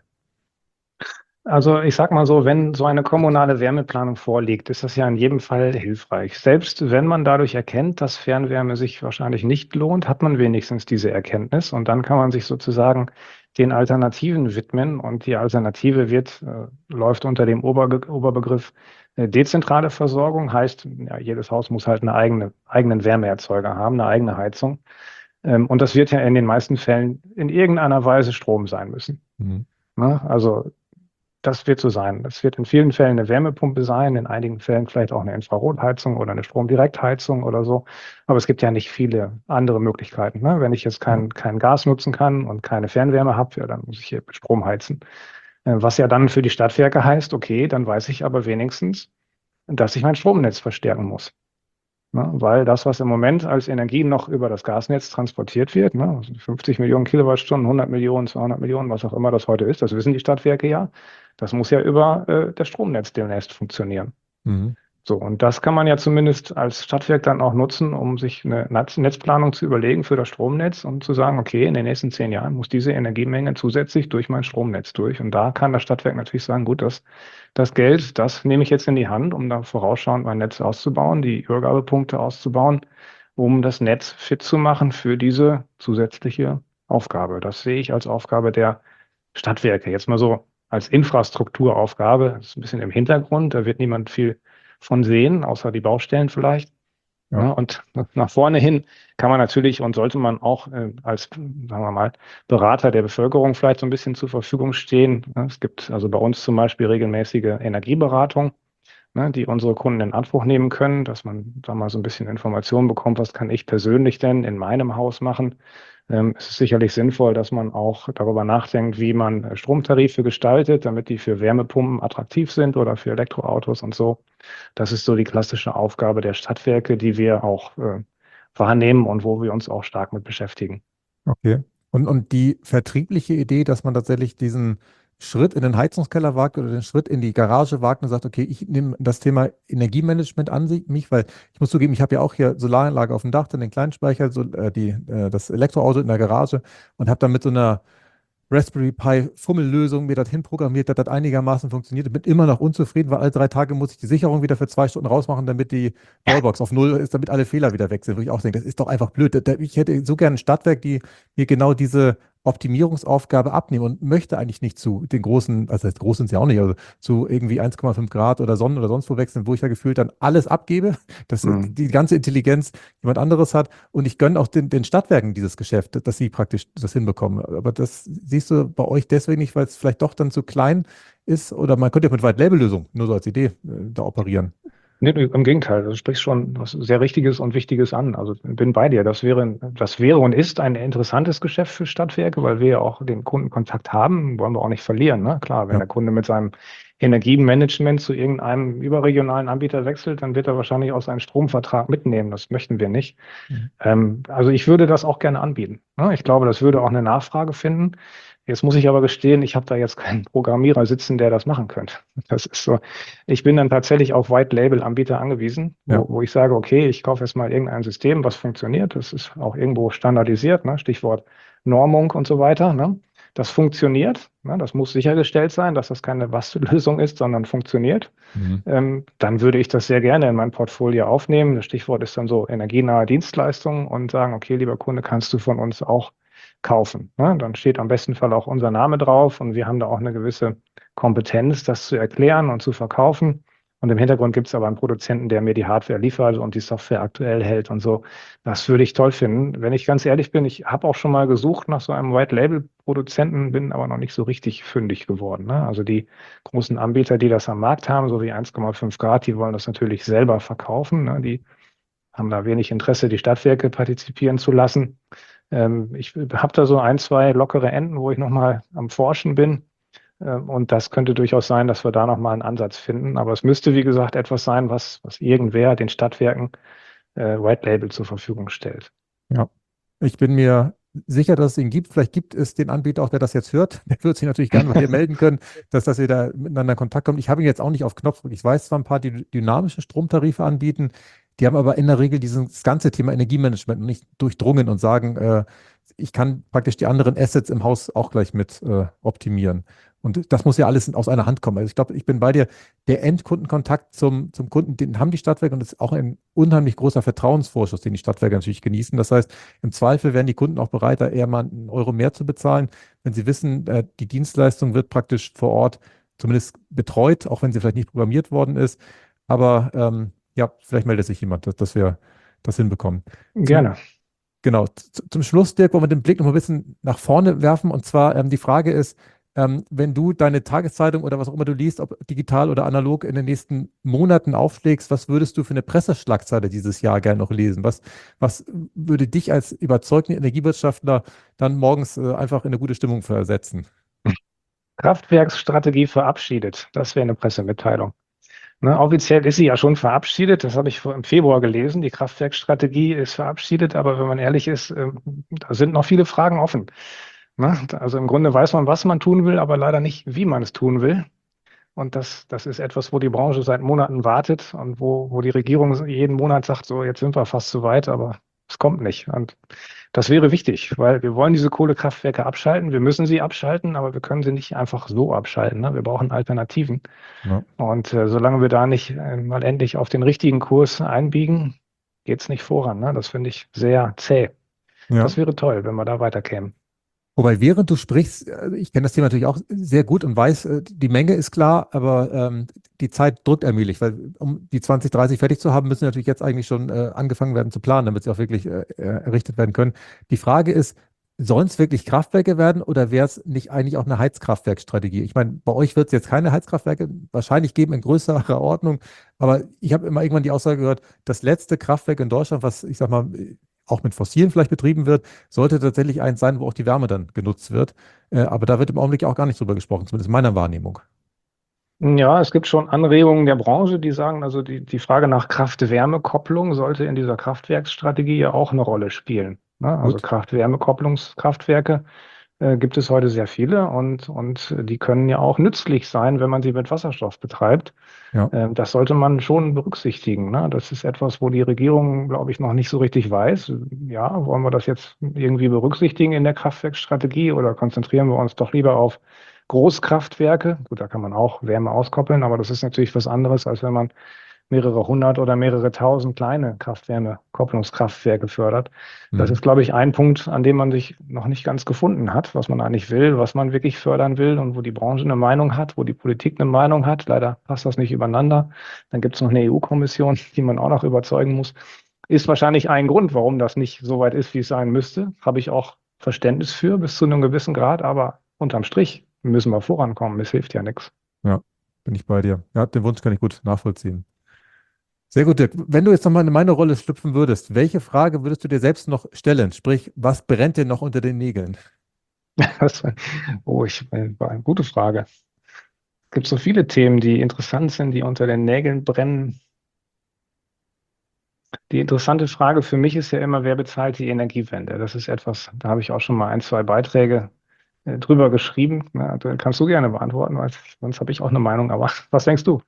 Also ich sag mal so, wenn so eine kommunale Wärmeplanung vorliegt, ist das ja in jedem Fall hilfreich. Selbst wenn man dadurch erkennt, dass Fernwärme sich wahrscheinlich nicht lohnt, hat man wenigstens diese Erkenntnis und dann kann man sich sozusagen den Alternativen widmen und die Alternative läuft unter dem Oberbegriff dezentrale Versorgung, heißt, ja, jedes Haus muss halt eigenen Wärmeerzeuger haben, eine eigene Heizung. Und das wird ja in den meisten Fällen in irgendeiner Weise Strom sein müssen. Mhm. Ne? Also das wird so sein. Das wird in vielen Fällen eine Wärmepumpe sein, in einigen Fällen vielleicht auch eine Infrarotheizung oder eine Stromdirektheizung oder so. Aber es gibt ja nicht viele andere Möglichkeiten. Ne? Wenn ich jetzt kein Gas nutzen kann und keine Fernwärme habe, ja, dann muss ich hier mit Strom heizen. Was ja dann für die Stadtwerke heißt, okay, dann weiß ich aber wenigstens, dass ich mein Stromnetz verstärken muss. Ne? Weil das, was im Moment als Energie noch über das Gasnetz transportiert wird, ne, also 50 Millionen Kilowattstunden, 100 Millionen, 200 Millionen, was auch immer das heute ist, das wissen die Stadtwerke ja, das muss ja über das Stromnetz demnächst funktionieren. Mhm. So, und das kann man ja zumindest als Stadtwerk dann auch nutzen, um sich eine Netzplanung zu überlegen für das Stromnetz und zu sagen, okay, in den nächsten 10 Jahren muss diese Energiemenge zusätzlich durch mein Stromnetz durch. Und da kann das Stadtwerk natürlich sagen, gut, das Geld, das nehme ich jetzt in die Hand, um da vorausschauend mein Netz auszubauen, die Übergabepunkte auszubauen, um das Netz fit zu machen für diese zusätzliche Aufgabe. Das sehe ich als Aufgabe der Stadtwerke. Jetzt mal so als Infrastrukturaufgabe, das ist ein bisschen im Hintergrund, da wird niemand viel von sehen, außer die Baustellen vielleicht. Ja. Ja, und nach vorne hin kann man natürlich und sollte man auch als, sagen wir mal, Berater der Bevölkerung vielleicht so ein bisschen zur Verfügung stehen. Ja, es gibt also bei uns zum Beispiel regelmäßige Energieberatung, ne, die unsere Kunden in Anspruch nehmen können, dass man da mal so ein bisschen Informationen bekommt, was kann ich persönlich denn in meinem Haus machen. Es ist sicherlich sinnvoll, dass man auch darüber nachdenkt, wie man Stromtarife gestaltet, damit die für Wärmepumpen attraktiv sind oder für Elektroautos und so. Das ist so die klassische Aufgabe der Stadtwerke, die wir auch wahrnehmen und wo wir uns auch stark mit beschäftigen. Okay. Und die vertriebliche Idee, dass man tatsächlich diesen Schritt in den Heizungskeller wagt oder den Schritt in die Garage wagt und sagt, okay, ich nehme das Thema Energiemanagement an mich, weil ich muss zugeben, ich habe ja auch hier Solaranlage auf dem Dach, dann den Kleinspeicher, so, das Elektroauto in der Garage und habe dann mit so einer Raspberry Pi Fummellösung mir das hinprogrammiert, dass das einigermaßen funktioniert. Ich bin immer noch unzufrieden, weil alle 3 Tage muss ich die Sicherung wieder für 2 Stunden rausmachen, damit die Wallbox auf Null ist, damit alle Fehler wieder weg sind. Wo ich auch denke, das ist doch einfach blöd. Ich hätte so gerne ein Stadtwerk, die mir genau diese Optimierungsaufgabe abnehmen und möchte eigentlich nicht zu den großen, also das groß sind sie auch nicht, also zu irgendwie 1,5 Grad oder Sonnen oder sonst wo wechseln, wo ich da gefühlt dann alles abgebe, dass Hm. die ganze Intelligenz jemand anderes hat. Und ich gönne auch den Stadtwerken dieses Geschäft, dass sie praktisch das hinbekommen. Aber das siehst du bei euch deswegen nicht, weil es vielleicht doch dann zu klein ist. Oder man könnte ja mit White-Label-Lösungen, nur so als Idee, da operieren. Nee, nee, im Gegenteil, du sprichst schon was sehr Richtiges und Wichtiges an. Also bin bei dir. Das wäre und ist ein interessantes Geschäft für Stadtwerke, weil wir ja auch den Kundenkontakt haben, wollen wir auch nicht verlieren. Ne? Klar, wenn Ja. der Kunde mit seinem Energiemanagement zu irgendeinem überregionalen Anbieter wechselt, dann wird er wahrscheinlich auch seinen Stromvertrag mitnehmen. Das möchten wir nicht. Mhm. Also ich würde das auch gerne anbieten. Ne? Ich glaube, das würde auch eine Nachfrage finden. Jetzt muss ich aber gestehen, ich habe da jetzt keinen Programmierer sitzen, der das machen könnte. Das ist so. Ich bin dann tatsächlich auf White-Label-Anbieter angewiesen, Ja. wo ich sage, okay, ich kaufe jetzt mal irgendein System, was funktioniert. Das ist auch irgendwo standardisiert, ne? Stichwort Normung und so weiter. Ne? Das funktioniert. Ne? Das muss sichergestellt sein, dass das keine Bastellösung ist, sondern funktioniert. Mhm. Dann würde ich das sehr gerne in mein Portfolio aufnehmen. Das Stichwort ist dann so energienahe Dienstleistungen und sagen, okay, lieber Kunde, kannst du von uns auch kaufen. Ne? Dann steht am besten Fall auch unser Name drauf und wir haben da auch eine gewisse Kompetenz, das zu erklären und zu verkaufen. Und im Hintergrund gibt es aber einen Produzenten, der mir die Hardware liefert und die Software aktuell hält und so. Das würde ich toll finden. Wenn ich ganz ehrlich bin, ich habe auch schon mal gesucht nach so einem White-Label-Produzenten, bin aber noch nicht so richtig fündig geworden. Ne? Also die großen Anbieter, die das am Markt haben, so wie 1,5 Grad, die wollen das natürlich selber verkaufen. Ne? Die haben da wenig Interesse, die Stadtwerke partizipieren zu lassen. Ich habe da so ein, zwei lockere Enden, wo ich nochmal am Forschen bin. Und das könnte durchaus sein, dass wir da nochmal einen Ansatz finden. Aber es müsste, wie gesagt, etwas sein, was irgendwer den Stadtwerken White Label zur Verfügung stellt. Ja. Ich bin mir sicher, dass es ihn gibt. Vielleicht gibt es den Anbieter auch, der das jetzt hört. Der wird sich natürlich gerne bei dir melden können, dass ihr da miteinander in Kontakt kommt. Ich habe ihn jetzt auch nicht auf Knopfdruck. Ich weiß zwar ein paar, die dynamische Stromtarife anbieten, die haben aber in der Regel dieses ganze Thema Energiemanagement noch nicht durchdrungen und sagen, ich kann praktisch die anderen Assets im Haus auch gleich mit optimieren. Und das muss ja alles aus einer Hand kommen. Also ich glaube, ich bin bei dir. Der Endkundenkontakt zum Kunden, den haben die Stadtwerke und das ist auch ein unheimlich großer Vertrauensvorschuss, den die Stadtwerke natürlich genießen. Das heißt, im Zweifel wären die Kunden auch bereit, da eher mal einen Euro mehr zu bezahlen, wenn sie wissen, die Dienstleistung wird praktisch vor Ort zumindest betreut, auch wenn sie vielleicht nicht programmiert worden ist. Aber ja, vielleicht meldet sich jemand, dass wir das hinbekommen. Zum, Gerne. genau, zum Schluss, Dirk, wollen wir den Blick noch mal ein bisschen nach vorne werfen. Und zwar die Frage ist, Wenn du deine Tageszeitung oder was auch immer du liest, ob digital oder analog, in den nächsten Monaten aufschlägst, was würdest du für eine Presseschlagzeile dieses Jahr gerne noch lesen? Was würde dich als überzeugten Energiewirtschaftler dann morgens einfach in eine gute Stimmung versetzen? Kraftwerksstrategie verabschiedet. Das wäre eine Pressemitteilung. Ne, offiziell ist sie ja schon verabschiedet. Das habe ich im Februar gelesen. Die Kraftwerksstrategie ist verabschiedet. Aber wenn man ehrlich ist, da sind noch viele Fragen offen. Ne? Also im Grunde weiß man, was man tun will, aber leider nicht, wie man es tun will. Und das ist etwas, wo die Branche seit Monaten wartet und wo die Regierung jeden Monat sagt, so, jetzt sind wir fast zu weit, aber es kommt nicht. Und das wäre wichtig, weil wir wollen diese Kohlekraftwerke abschalten. Wir müssen sie abschalten, aber wir können sie nicht einfach so abschalten. Ne? Wir brauchen Alternativen. Ja. Und solange wir da nicht mal endlich auf den richtigen Kurs einbiegen, geht es nicht voran. Ne? Das finde ich sehr zäh. Ja. Das wäre toll, wenn wir da weiterkämen. Wobei, während du sprichst, ich kenne das Thema natürlich auch sehr gut und weiß, die Menge ist klar, aber die Zeit drückt allmählich, weil um die 2030 fertig zu haben, müssen natürlich jetzt eigentlich schon angefangen werden zu planen, damit sie auch wirklich errichtet werden können. Die Frage ist, sollen es wirklich Kraftwerke werden oder wäre es nicht eigentlich auch eine Heizkraftwerkstrategie? Ich meine, bei euch wird es jetzt keine Heizkraftwerke wahrscheinlich geben in größerer Ordnung, aber ich habe immer irgendwann die Aussage gehört, das letzte Kraftwerk in Deutschland, was ich sag mal, auch mit Fossilen vielleicht betrieben wird, sollte tatsächlich eins sein, wo auch die Wärme dann genutzt wird. Aber da wird im Augenblick auch gar nicht drüber gesprochen, zumindest in meiner Wahrnehmung. Ja, es gibt schon Anregungen der Branche, die sagen, also die Frage nach Kraft-Wärme-Kopplung sollte in dieser Kraftwerksstrategie ja auch eine Rolle spielen. Ne? Also Gut. Kraft-Wärme-Kopplungskraftwerke gibt es heute sehr viele und die können ja auch nützlich sein, wenn man sie mit Wasserstoff betreibt. Ja. Das sollte man schon berücksichtigen. Ne? Das ist etwas, wo die Regierung, glaube ich, noch nicht so richtig weiß. Ja, wollen wir das jetzt irgendwie berücksichtigen in der Kraftwerkstrategie oder konzentrieren wir uns doch lieber auf Großkraftwerke? Gut, da kann man auch Wärme auskoppeln, aber das ist natürlich was anderes, als wenn man mehrere hundert oder mehrere tausend kleine Kraft-Wärme-Kopplungskraftwerke fördert. Das Mhm. ist, glaube ich, ein Punkt, an dem man sich noch nicht ganz gefunden hat, was man eigentlich will, was man wirklich fördern will und wo die Branche eine Meinung hat, wo die Politik eine Meinung hat. Leider passt das nicht übereinander. Dann gibt es noch eine EU-Kommission, die man auch noch überzeugen muss. Ist wahrscheinlich ein Grund, warum das nicht so weit ist, wie es sein müsste. Habe ich auch Verständnis für bis zu einem gewissen Grad, aber unterm Strich müssen wir vorankommen. Es hilft ja nichts. Ja, bin ich bei dir. Ja, den Wunsch kann ich gut nachvollziehen. Sehr gut, Dirk. Wenn du jetzt nochmal in meine Rolle schlüpfen würdest, welche Frage würdest du dir selbst noch stellen? Sprich, was brennt dir noch unter den Nägeln? Das, war eine gute Frage. Es gibt so viele Themen, die interessant sind, die unter den Nägeln brennen. Die interessante Frage für mich ist ja immer, wer bezahlt die Energiewende? Das ist etwas, da habe ich auch schon mal ein, zwei Beiträge drüber geschrieben. Na, da kannst du gerne beantworten, weil sonst habe ich auch eine Meinung. Aber was denkst du?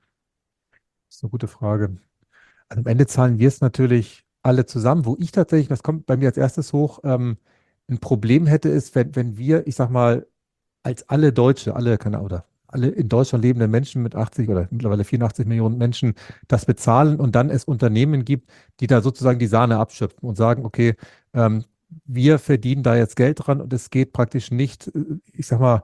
Das ist eine gute Frage. Also am Ende zahlen wir es natürlich alle zusammen. Wo ich tatsächlich, das kommt bei mir als erstes hoch, ein Problem hätte, ist, wenn wir, ich sag mal, als alle Deutsche, alle, keine Ahnung, oder alle in Deutschland lebenden Menschen mit 80 oder mittlerweile 84 Millionen Menschen das bezahlen und dann es Unternehmen gibt, die da sozusagen die Sahne abschöpfen und sagen, okay, ähm, wir verdienen da jetzt Geld dran und es geht praktisch nicht, ich sag mal,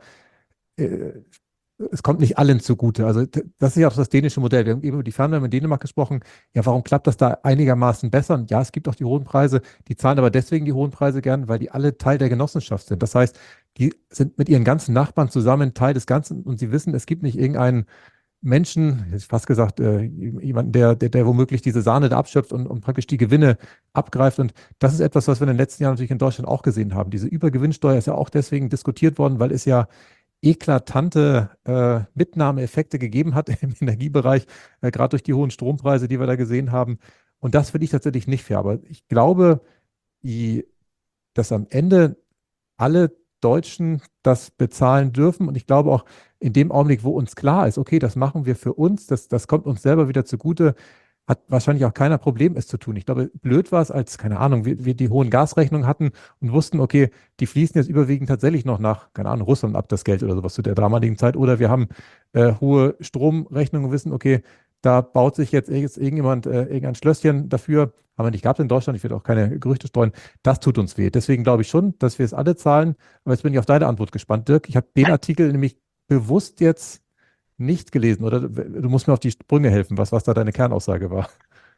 äh, es kommt nicht allen zugute. Also das ist ja auch das dänische Modell. Wir haben eben über die Fernwärme in Dänemark gesprochen. Ja, warum klappt das da einigermaßen besser? Und ja, es gibt auch die hohen Preise. Die zahlen aber deswegen die hohen Preise gern, weil die alle Teil der Genossenschaft sind. Das heißt, die sind mit ihren ganzen Nachbarn zusammen Teil des Ganzen und sie wissen, es gibt nicht irgendeinen Menschen, hätte ich fast gesagt, jemanden, der womöglich diese Sahne da abschöpft und praktisch die Gewinne abgreift. Und das ist etwas, was wir in den letzten Jahren natürlich in Deutschland auch gesehen haben. Diese Übergewinnsteuer ist ja auch deswegen diskutiert worden, weil es ja eklatante Mitnahmeeffekte gegeben hat im Energiebereich, gerade durch die hohen Strompreise, die wir da gesehen haben. Und das finde ich tatsächlich nicht fair. Aber ich glaube, die, dass am Ende alle Deutschen das bezahlen dürfen. Und ich glaube auch in dem Augenblick, wo uns klar ist, okay, das machen wir für uns, das kommt uns selber wieder zugute, hat wahrscheinlich auch keiner Problem, es zu tun. Ich glaube, blöd war es, als, keine Ahnung, wir die hohen Gasrechnungen hatten und wussten, okay, die fließen jetzt überwiegend tatsächlich noch nach, keine Ahnung, Russland ab, das Geld oder sowas zu der damaligen Zeit. Oder wir haben hohe Stromrechnungen und wissen, okay, da baut sich jetzt irgendjemand irgendein Schlösschen dafür. Haben wir nicht gehabt in Deutschland, ich will auch keine Gerüchte streuen. Das tut uns weh. Deswegen glaube ich schon, dass wir es alle zahlen. Aber jetzt bin ich auf deine Antwort gespannt, Dirk. Ich habe den Artikel nämlich bewusst jetzt nicht gelesen, oder du musst mir auf die Sprünge helfen, was da deine Kernaussage war.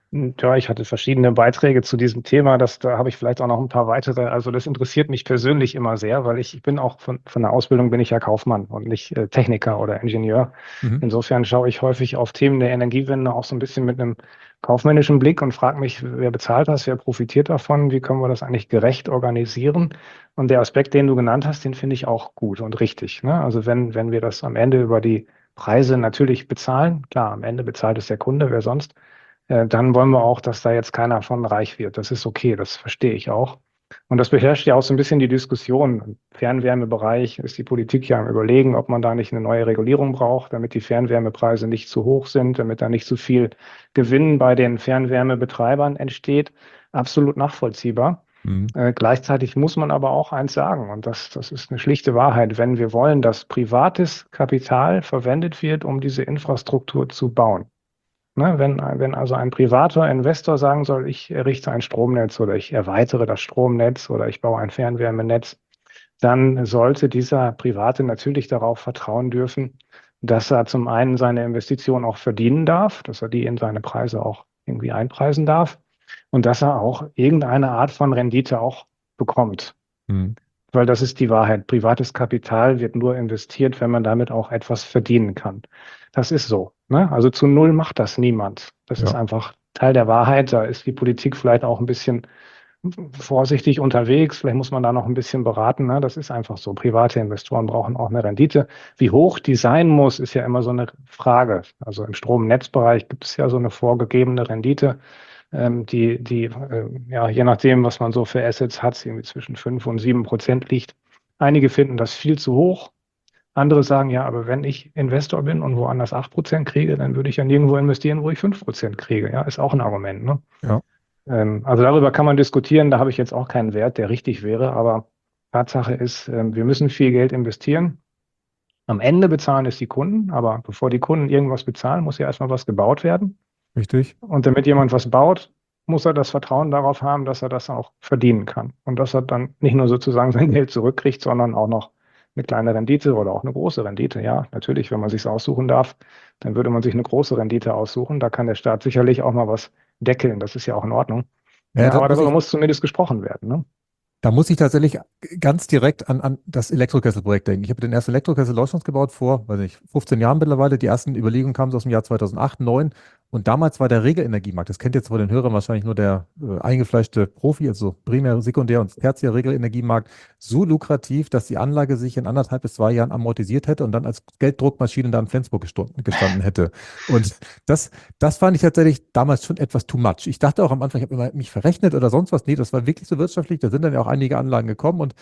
Ja, ich hatte verschiedene Beiträge zu diesem Thema. Da habe ich vielleicht auch noch ein paar weitere. Also das interessiert mich persönlich immer sehr, weil ich bin auch von der Ausbildung bin ich ja Kaufmann und nicht Techniker oder Ingenieur. Mhm. Insofern schaue ich häufig auf Themen der Energiewende auch so ein bisschen mit einem kaufmännischen Blick und frage mich, wer bezahlt das, wer profitiert davon, wie können wir das eigentlich gerecht organisieren? Und der Aspekt, den du genannt hast, den finde ich auch gut und richtig, ne? Also wenn wir das am Ende über die Preise natürlich bezahlen, klar, am Ende bezahlt es der Kunde, wer sonst, dann wollen wir auch, dass da jetzt keiner von reich wird. Das ist okay, das verstehe ich auch. Und das beherrscht ja auch so ein bisschen die Diskussion. Im Fernwärmebereich ist die Politik ja am Überlegen, ob man da nicht eine neue Regulierung braucht, damit die Fernwärmepreise nicht zu hoch sind, damit da nicht zu viel Gewinn bei den Fernwärmebetreibern entsteht. Absolut nachvollziehbar. Mhm. Gleichzeitig muss man aber auch eins sagen, und das ist eine schlichte Wahrheit, wenn wir wollen, dass privates Kapital verwendet wird, um diese Infrastruktur zu bauen. Ne, wenn also ein privater Investor sagen soll, ich errichte ein Stromnetz oder ich erweitere das Stromnetz oder ich baue ein Fernwärmenetz, dann sollte dieser Private natürlich darauf vertrauen dürfen, dass er zum einen seine Investition auch verdienen darf, dass er die in seine Preise auch irgendwie einpreisen darf und dass er auch irgendeine Art von Rendite auch bekommt. Mhm. Weil das ist die Wahrheit. Privates Kapital wird nur investiert, wenn man damit auch etwas verdienen kann. Das ist so, ne? Also zu null macht das niemand. Das ist Ja. einfach Teil der Wahrheit. Da ist die Politik vielleicht auch ein bisschen vorsichtig unterwegs. Vielleicht muss man da noch ein bisschen beraten, ne? Das ist einfach so. Private Investoren brauchen auch eine Rendite. Wie hoch die sein muss, ist ja immer so eine Frage. Also im Stromnetzbereich gibt es ja so eine vorgegebene Rendite, ja, je nachdem, was man so für Assets hat, irgendwie zwischen 5 und 7% liegt. Einige finden das viel zu hoch. Andere sagen, ja, aber wenn ich Investor bin und woanders 8% kriege, dann würde ich ja nirgendwo investieren, wo ich 5% kriege. Ja, ist auch ein Argument, ne? Ja. Also darüber kann man diskutieren. Da habe ich jetzt auch keinen Wert, der richtig wäre. Aber Tatsache ist, wir müssen viel Geld investieren. Am Ende bezahlen es die Kunden. Aber bevor die Kunden irgendwas bezahlen, muss ja erstmal was gebaut werden. Richtig. Und damit jemand was baut, muss er das Vertrauen darauf haben, dass er das auch verdienen kann. Und dass er dann nicht nur sozusagen sein Geld zurückkriegt, sondern auch noch eine kleine Rendite oder auch eine große Rendite. Ja, natürlich, wenn man sich aussuchen darf, dann würde man sich eine große Rendite aussuchen. Da kann der Staat sicherlich auch mal was deckeln. Das ist ja auch in Ordnung. Ja, Aber darüber muss zumindest gesprochen werden, ne? da muss ich tatsächlich ganz direkt an das Elektrokesselprojekt denken. Ich habe den ersten Elektrokessel Deutschlands gebaut vor, weiß nicht, 15 Jahren mittlerweile. Die ersten Überlegungen kamen so aus dem Jahr 2008, 2009. Und damals war der Regelenergiemarkt, das kennt jetzt von den Hörern wahrscheinlich nur der eingefleischte Profi, also Primär-, Sekundär- und Tertiär-Regelenergiemarkt, so lukrativ, dass die Anlage sich in 1,5 bis 2 Jahren amortisiert hätte und dann als Gelddruckmaschine da in Flensburg gestanden hätte. Und das, das fand ich tatsächlich damals schon etwas too much. Ich dachte auch am Anfang, ich habe immer mich verrechnet oder sonst was. Nee, das war wirklich so wirtschaftlich. Da sind dann ja auch einige Anlagen gekommen und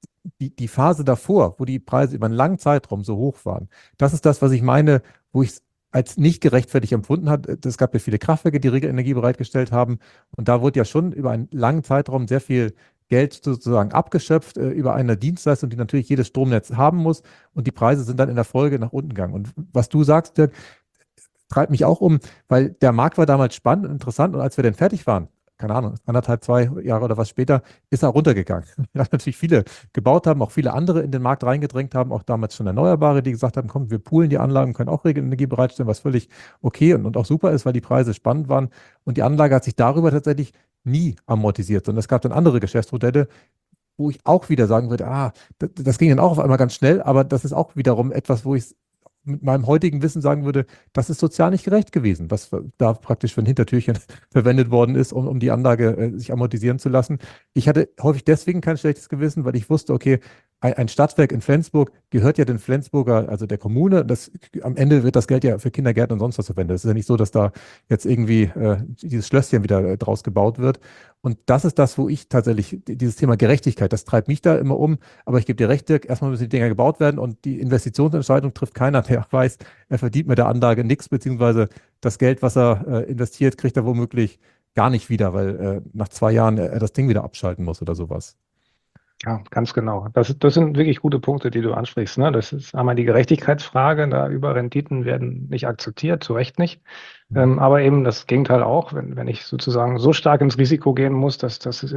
die Phase davor, wo die Preise über einen langen Zeitraum so hoch waren, das ist das, was ich meine, wo ich es als nicht gerechtfertigt empfunden habe. Es gab ja viele Kraftwerke, die Regelenergie bereitgestellt haben. Und da wurde ja schon über einen langen Zeitraum sehr viel Geld sozusagen abgeschöpft über eine Dienstleistung, die natürlich jedes Stromnetz haben muss. Und die Preise sind dann in der Folge nach unten gegangen. Und was du sagst, Dirk, treibt mich auch um, weil der Markt war damals spannend und interessant und als wir dann fertig waren, keine Ahnung, 1,5, 2 Jahre oder was später, ist er runtergegangen. Weil natürlich viele gebaut haben, auch viele andere in den Markt reingedrängt haben, auch damals schon Erneuerbare, die gesagt haben, komm, wir poolen die Anlagen, können auch Regelenergie bereitstellen, was völlig okay und auch super ist, weil die Preise spannend waren. Und die Anlage hat sich darüber tatsächlich nie amortisiert, sondern es gab dann andere Geschäftsmodelle, wo ich auch wieder sagen würde, das ging dann auch auf einmal ganz schnell, aber das ist auch wiederum etwas, wo ich mit meinem heutigen Wissen sagen würde, das ist sozial nicht gerecht gewesen, was da praktisch für ein Hintertürchen verwendet worden ist, um die Anlage sich amortisieren zu lassen. Ich hatte häufig deswegen kein schlechtes Gewissen, weil ich wusste, okay, ein Stadtwerk in Flensburg gehört ja den Flensburger, also der Kommune. Am Ende wird das Geld ja für Kindergärten und sonst was verwendet. Es ist ja nicht so, dass da jetzt irgendwie dieses Schlösschen wieder draus gebaut wird. Und das ist das, wo ich tatsächlich, dieses Thema Gerechtigkeit, das treibt mich da immer um. Aber ich gebe dir recht, Dirk, erstmal müssen die Dinger gebaut werden und die Investitionsentscheidung trifft keiner, der weiß, er verdient mit der Anlage nichts, beziehungsweise das Geld, was er investiert, kriegt er womöglich gar nicht wieder, weil nach 2 Jahren er das Ding wieder abschalten muss oder sowas. Ja, ganz genau. Das sind wirklich gute Punkte, die du ansprichst, ne? Das ist einmal die Gerechtigkeitsfrage, da Überrenditen werden nicht akzeptiert, zu Recht nicht. Mhm. Aber eben das Gegenteil auch, wenn ich sozusagen so stark ins Risiko gehen muss, dass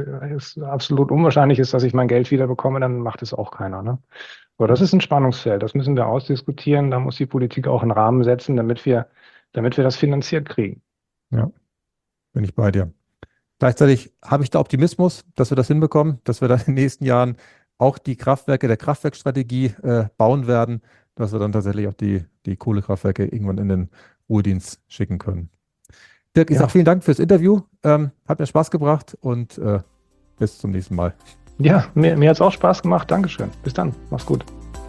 es absolut unwahrscheinlich ist, dass ich mein Geld wieder bekomme, dann macht es auch keiner, ne? Aber das ist ein Spannungsfeld, das müssen wir ausdiskutieren. Da muss die Politik auch einen Rahmen setzen, damit wir das finanziert kriegen. Ja. Bin ich bei dir. Gleichzeitig habe ich da Optimismus, dass wir das hinbekommen, dass wir dann in den nächsten Jahren auch die Kraftwerke der Kraftwerkstrategie bauen werden, dass wir dann tatsächlich auch die Kohlekraftwerke irgendwann in den Ruhedienst schicken können. Dirk, ich sage vielen Dank fürs Interview. Hat mir Spaß gebracht und bis zum nächsten Mal. Ja, mir hat es auch Spaß gemacht. Dankeschön. Bis dann. Mach's gut.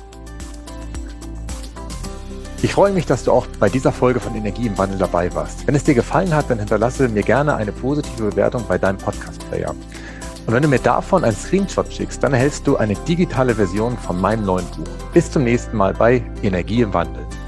Ich freue mich, dass du auch bei dieser Folge von Energie im Wandel dabei warst. Wenn es dir gefallen hat, dann hinterlasse mir gerne eine positive Bewertung bei deinem Podcast-Player. Und wenn du mir davon einen Screenshot schickst, dann erhältst du eine digitale Version von meinem neuen Buch. Bis zum nächsten Mal bei Energie im Wandel.